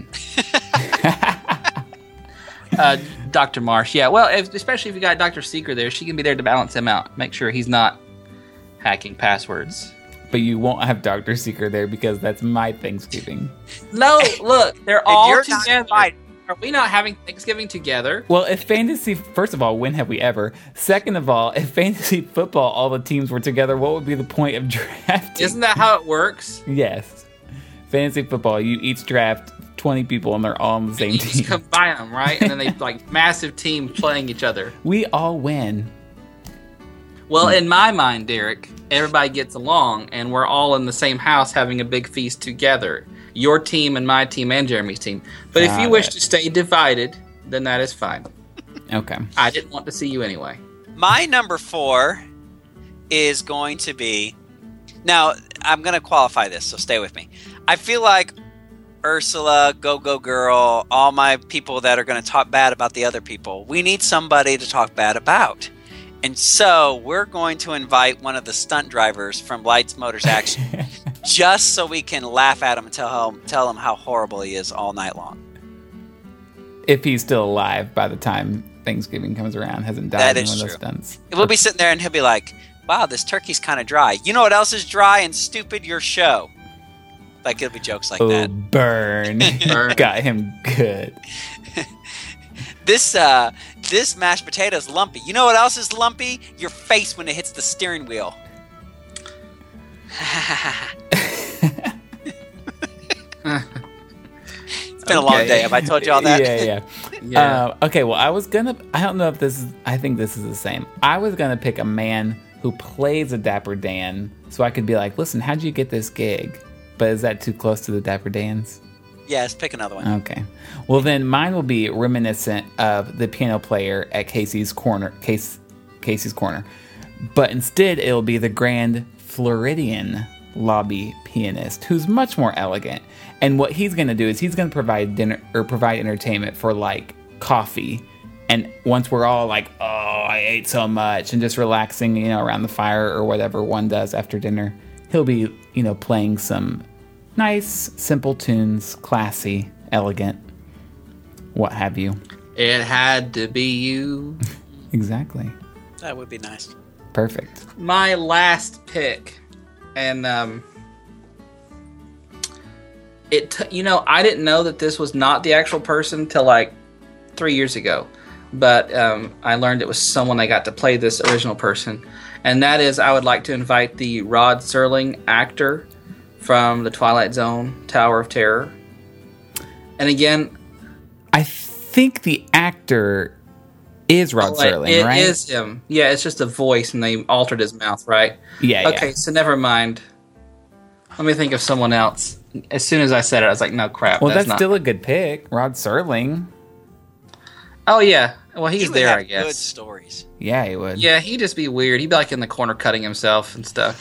[SPEAKER 5] Dr. Marsh, yeah. Well, especially if you got Dr. Seeker there, she can be there to balance him out. Make sure he's not hacking passwords.
[SPEAKER 1] But you won't have Dr. Seeker there because that's my Thanksgiving.
[SPEAKER 5] No, look, they're all
[SPEAKER 3] you're not
[SPEAKER 5] together.
[SPEAKER 3] invited.
[SPEAKER 5] Are we not having Thanksgiving together?
[SPEAKER 1] Well, if fantasy, first of all, when have we ever? Second of all, if fantasy football, all the teams were together, what would be the point of drafting?
[SPEAKER 5] Isn't that how it works?
[SPEAKER 1] Yes. Fantasy football, you each draft 20 people and they're all on the same
[SPEAKER 5] You just
[SPEAKER 1] team.
[SPEAKER 5] combine them, right? And then they like massive team playing each other.
[SPEAKER 1] We all win.
[SPEAKER 5] Well, in my mind, Derek, everybody gets along, and we're all in the same house having a big feast together. Your team and my team and Jeremy's team. But if you
[SPEAKER 1] Got
[SPEAKER 5] wish
[SPEAKER 1] it.
[SPEAKER 5] to stay divided, then that is fine.
[SPEAKER 1] Okay.
[SPEAKER 5] I didn't want to see you anyway.
[SPEAKER 3] My number 4 is going to be... Now, I'm going to qualify this, so stay with me. I feel like Ursula, Go-Go Girl, all my people that are going to talk bad about the other people, we need somebody to talk bad about. And so we're going to invite one of the stunt drivers from Lights, Motors, Action just so we can laugh at him and tell him how horrible he is all night long.
[SPEAKER 1] If he's still alive by the time Thanksgiving comes around, hasn't died
[SPEAKER 3] That
[SPEAKER 1] in
[SPEAKER 3] is
[SPEAKER 1] one of those
[SPEAKER 3] true.
[SPEAKER 1] stunts.
[SPEAKER 3] We'll be sitting there and he'll be like, wow, this turkey's kind of dry. You know what else is dry and stupid? Your show. Like, it'll be jokes like
[SPEAKER 1] Oh,
[SPEAKER 3] that.
[SPEAKER 1] burn.
[SPEAKER 5] Burn.
[SPEAKER 1] Got him good.
[SPEAKER 3] This mashed potato is lumpy. You know what else is lumpy? Your face when it hits the steering wheel. It's been a long
[SPEAKER 5] Okay.
[SPEAKER 3] day. Have I told you all that?
[SPEAKER 1] Yeah.
[SPEAKER 5] Yeah.
[SPEAKER 1] Okay, well, I don't know if this is, I think this is the same. I was going to pick a man who plays a Dapper Dan so I could be like, listen, how'd you get this gig? But is that too close to the Dapper Dans?
[SPEAKER 3] Yes, pick another one.
[SPEAKER 1] Okay. Well, then mine will be reminiscent of the piano player at Casey's Corner. But instead, it'll be the Grand Floridian lobby pianist, who's much more elegant. And what he's going to do is he's going to provide dinner or provide entertainment for like coffee. And once we're all like, oh, I ate so much, and just relaxing, around the fire or whatever one does after dinner, he'll be, playing some nice, simple tunes, classy, elegant, what have you.
[SPEAKER 5] It had to be you.
[SPEAKER 1] Exactly.
[SPEAKER 3] That would be nice.
[SPEAKER 1] Perfect.
[SPEAKER 5] My last pick, and I didn't know that this was not the actual person till like 3 years ago, but I learned it was someone that got to play this original person, and that is I would like to invite the Rod Serling actor from The Twilight Zone, Tower of Terror. And again,
[SPEAKER 1] I think the actor is Rod Serling, right?
[SPEAKER 5] It is him. Yeah, it's just a voice, and they altered his mouth, right?
[SPEAKER 1] Yeah.
[SPEAKER 5] Okay, so never mind. Let me think of someone else. As soon as I said it, I was like, no, crap.
[SPEAKER 1] Well, that's
[SPEAKER 5] not...
[SPEAKER 1] still a good pick. Rod Serling.
[SPEAKER 5] Oh, yeah. Well, he's there, I guess.
[SPEAKER 3] Good stories.
[SPEAKER 1] Yeah, he would.
[SPEAKER 5] Yeah, he'd just be weird. He'd be like in the corner cutting himself and stuff.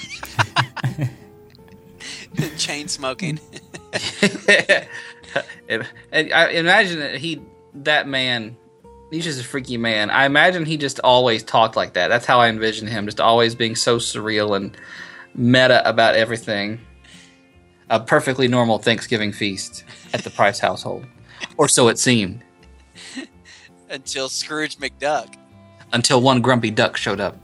[SPEAKER 3] Chain smoking.
[SPEAKER 5] And I imagine that man, he's just a freaky man. I imagine he just always talked like that. That's how I envision him, just always being so surreal and meta about everything. A perfectly normal Thanksgiving feast at the Price household. Or so it seemed.
[SPEAKER 3] Until Scrooge McDuck.
[SPEAKER 5] Until one grumpy duck showed up.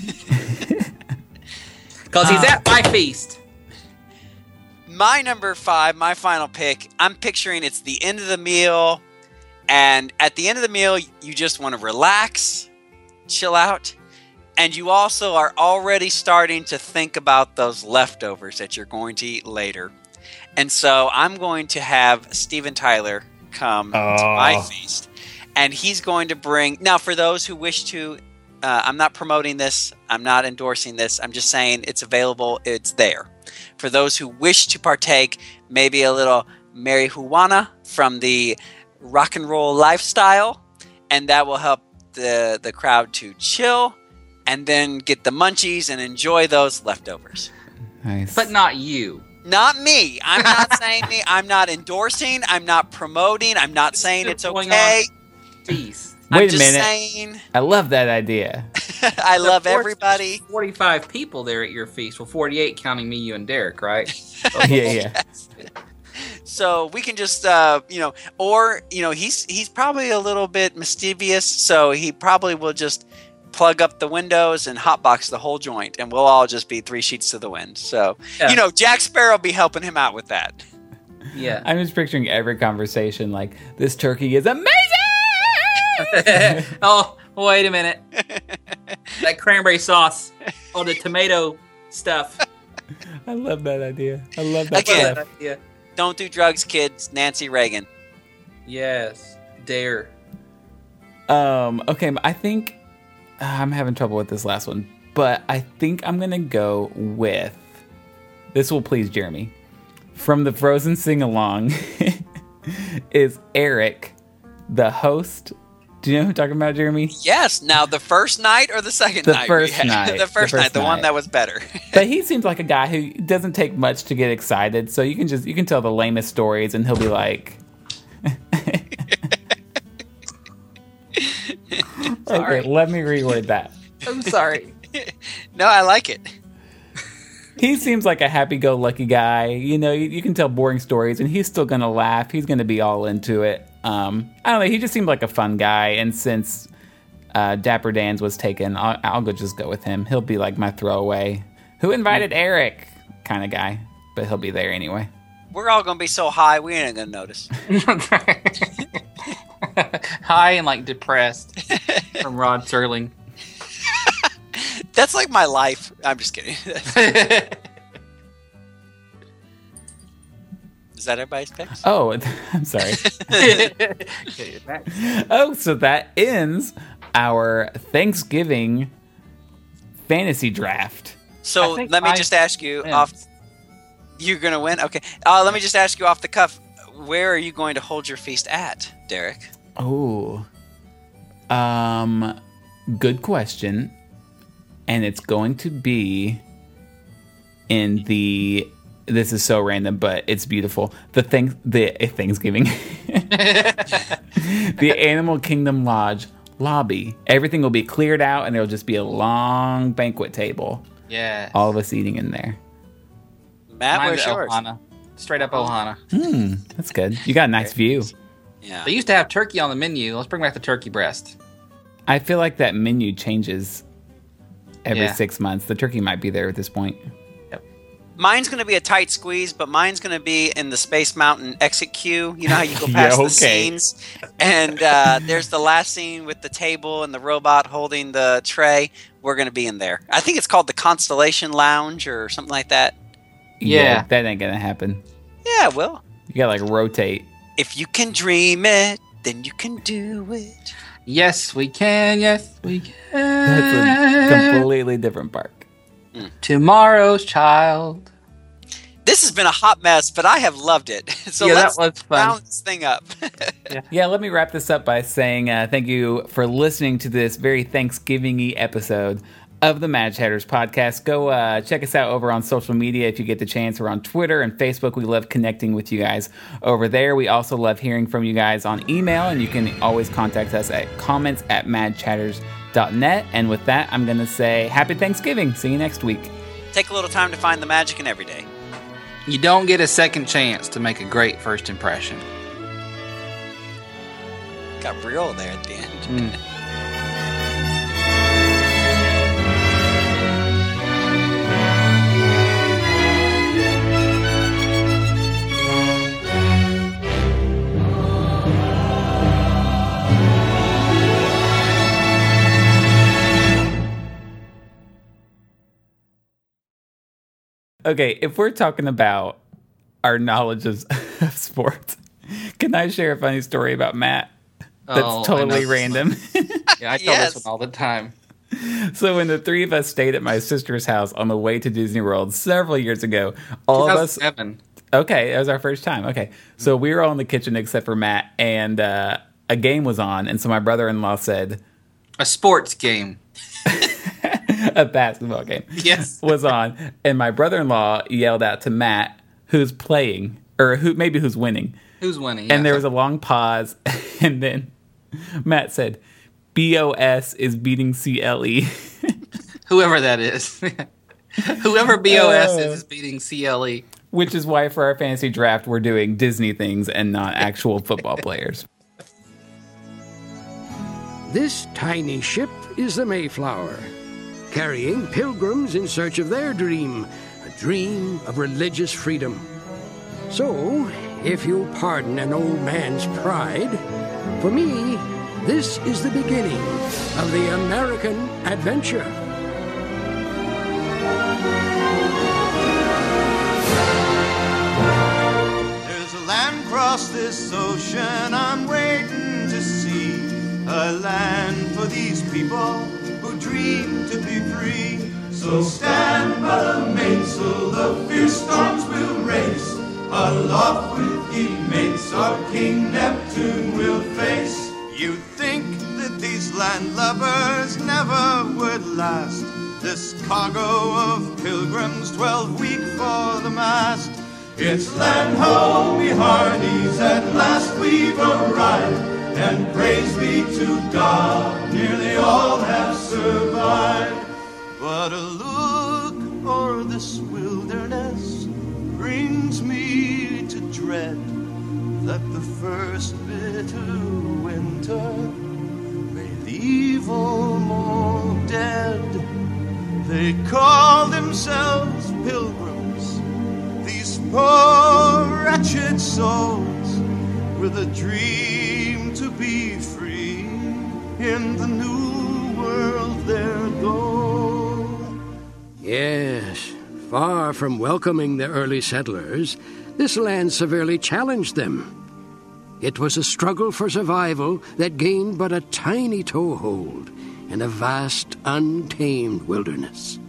[SPEAKER 5] Because he's at my feast.
[SPEAKER 3] My number 5, my final pick, I'm picturing it's the end of the meal, and at the end of the meal, you just want to relax, chill out, and you also are already starting to think about those leftovers that you're going to eat later. And so I'm going to have Steven Tyler come to my feast, and he's going to bring... Now, for those who wish to, I'm not promoting this, I'm not endorsing this, I'm just saying it's available, it's there. For those who wish to partake, maybe a little marijuana from the rock and roll lifestyle, and that will help the crowd to chill and then get the munchies and enjoy those leftovers.
[SPEAKER 1] Nice.
[SPEAKER 5] But not you.
[SPEAKER 3] Not me. I'm not saying me. I'm not endorsing. I'm not promoting. I'm not saying it's okay.
[SPEAKER 5] Feast.
[SPEAKER 1] Wait
[SPEAKER 3] I'm
[SPEAKER 1] a minute.
[SPEAKER 3] just saying.
[SPEAKER 1] I love that idea.
[SPEAKER 3] I love everybody.
[SPEAKER 5] 45 people there at your feast. Well, 48 counting me, you, and Derek, right?
[SPEAKER 1] Yeah.
[SPEAKER 3] So we can just, he's probably a little bit mischievous, so he probably will just plug up the windows and hotbox the whole joint, and we'll all just be 3 sheets to the wind. So, Jack Sparrow will be helping him out with that.
[SPEAKER 5] Yeah.
[SPEAKER 1] I'm just picturing every conversation like, this turkey is amazing!
[SPEAKER 5] Oh, wait a minute. That cranberry sauce. Oh, the tomato stuff.
[SPEAKER 1] I love that idea. I love that
[SPEAKER 3] Again.
[SPEAKER 1] stuff.
[SPEAKER 5] Yeah.
[SPEAKER 3] Don't do drugs, kids. Nancy Reagan.
[SPEAKER 5] Yes. Dare.
[SPEAKER 1] Okay, I think I'm having trouble with this last one, but I think I'm gonna go with this. Will please Jeremy from the Frozen sing-along. Is Eric the host? Do you know who I'm talking about, Jeremy?
[SPEAKER 3] Yes. Now, the first night or the second night?
[SPEAKER 1] The first night.
[SPEAKER 3] The first night, the one that was better.
[SPEAKER 1] But he seems like a guy who doesn't take much to get excited, so you can tell the lamest stories, and he'll be like, okay, let me reword that.
[SPEAKER 5] I'm sorry.
[SPEAKER 3] No, I like it.
[SPEAKER 1] He seems like a happy-go-lucky guy. You can tell boring stories, and he's still gonna laugh. He's gonna be all into it. I don't know. He just seemed like a fun guy, and since Dapper Dan's was taken, I'll just go with him. He'll be like my throwaway. Who invited Eric? Kind of guy, but he'll be there anyway.
[SPEAKER 3] We're all gonna be so high, we ain't gonna notice.
[SPEAKER 5] High and like depressed from Rod Serling.
[SPEAKER 3] That's like my life. I'm just kidding. Is that everybody's picks?
[SPEAKER 1] Oh, I'm sorry. So that ends our Thanksgiving fantasy draft.
[SPEAKER 3] So let me just ask you off. You're gonna win? Okay. Let me just ask you off the cuff. Where are you going to hold your feast at, Derek?
[SPEAKER 1] Oh, good question. And it's going to be in the... This is so random, but it's beautiful. The Thanksgiving. The Animal Kingdom Lodge lobby. Everything will be cleared out, and there'll just be a long banquet table.
[SPEAKER 5] Yeah.
[SPEAKER 1] All of us eating in there.
[SPEAKER 3] Matt, where's yours?
[SPEAKER 5] Ohana. Straight up Ohana.
[SPEAKER 1] That's good. You got a nice view.
[SPEAKER 3] Yeah.
[SPEAKER 5] They used to have turkey on the menu. Let's bring back the turkey breast.
[SPEAKER 1] I feel like that menu changes every
[SPEAKER 5] Yeah.
[SPEAKER 1] 6 months. The turkey might be there at this point.
[SPEAKER 5] Yep.
[SPEAKER 3] Mine's going to be a tight squeeze, but mine's going to be in the Space Mountain exit queue. You know how you go past the scenes? And there's the last scene with the table and the robot holding the tray. We're going to be in there. I think it's called the Constellation Lounge or something like that.
[SPEAKER 5] Yeah.
[SPEAKER 1] That ain't going to happen.
[SPEAKER 3] Yeah, well.
[SPEAKER 1] You got to, like, rotate.
[SPEAKER 3] If you can dream it, then you can do it.
[SPEAKER 5] Yes, we can. Yes, we can.
[SPEAKER 1] That's a completely different park.
[SPEAKER 5] Tomorrow's Child.
[SPEAKER 3] This has been a hot mess, but I have loved it. So let's
[SPEAKER 5] that was fun.
[SPEAKER 3] round this thing up.
[SPEAKER 1] Yeah, let me wrap this up by saying thank you for listening to this very Thanksgiving-y episode of the Mad Chatters podcast. Go check us out over on social media if you get the chance. We're on Twitter and Facebook. We love connecting with you guys over there. We also love hearing from you guys on email, and you can always contact us at comments@madchatters.net. And with that, I'm going to say Happy Thanksgiving. See you next week.
[SPEAKER 3] Take a little time to find the magic in every day.
[SPEAKER 5] You don't get a second chance to make a great first impression.
[SPEAKER 3] Got real there at the end.
[SPEAKER 1] Okay, if we're talking about our knowledge of sports, can I share a funny story about Matt? That's totally random.
[SPEAKER 5] Yeah, I tell this one all the time.
[SPEAKER 1] So when the three of us stayed at my sister's house on the way to Disney World several years ago, all of us...
[SPEAKER 5] 2007.
[SPEAKER 1] Okay, that was our first time. Okay, so we were all in the kitchen except for Matt, and a game was on, and so my brother-in-law said...
[SPEAKER 5] A sports game.
[SPEAKER 1] A basketball game.
[SPEAKER 5] Yes.
[SPEAKER 1] Was on, and my brother-in-law yelled out to Matt, who's playing, or who's winning.
[SPEAKER 5] Who's winning?
[SPEAKER 1] And there was a long pause, and then Matt said, BOS is beating CLE.
[SPEAKER 5] Whoever that is. Whoever BOS is beating CLE.
[SPEAKER 1] Which is why for our fantasy draft, we're doing Disney things and not actual football players.
[SPEAKER 6] This tiny ship is the Mayflower, carrying pilgrims in search of their dream, a dream of religious freedom. So, if you'll pardon an old man's pride, for me, this is the beginning of the American adventure.
[SPEAKER 7] There's a land across this ocean I'm waiting to see, a land for these people who dream to be free. So stand by the mainsail, the fierce storms will race, aloft with ye mates, our King Neptune will face. You'd think that these landlubbers never would last, this cargo of pilgrims 12 week for the mast. It's land ho, me hearties, at last we've arrived, and praise be to God, nearly all have survived. But a look o'er this wilderness brings me to dread that the first bitter winter may leave all more dead. They call themselves pilgrims, these poor wretched souls, with a dream to be free in the new world their goal.
[SPEAKER 6] Yes, far from welcoming the early settlers, this land severely challenged them. It was a struggle for survival that gained but a tiny toehold in a vast, untamed wilderness.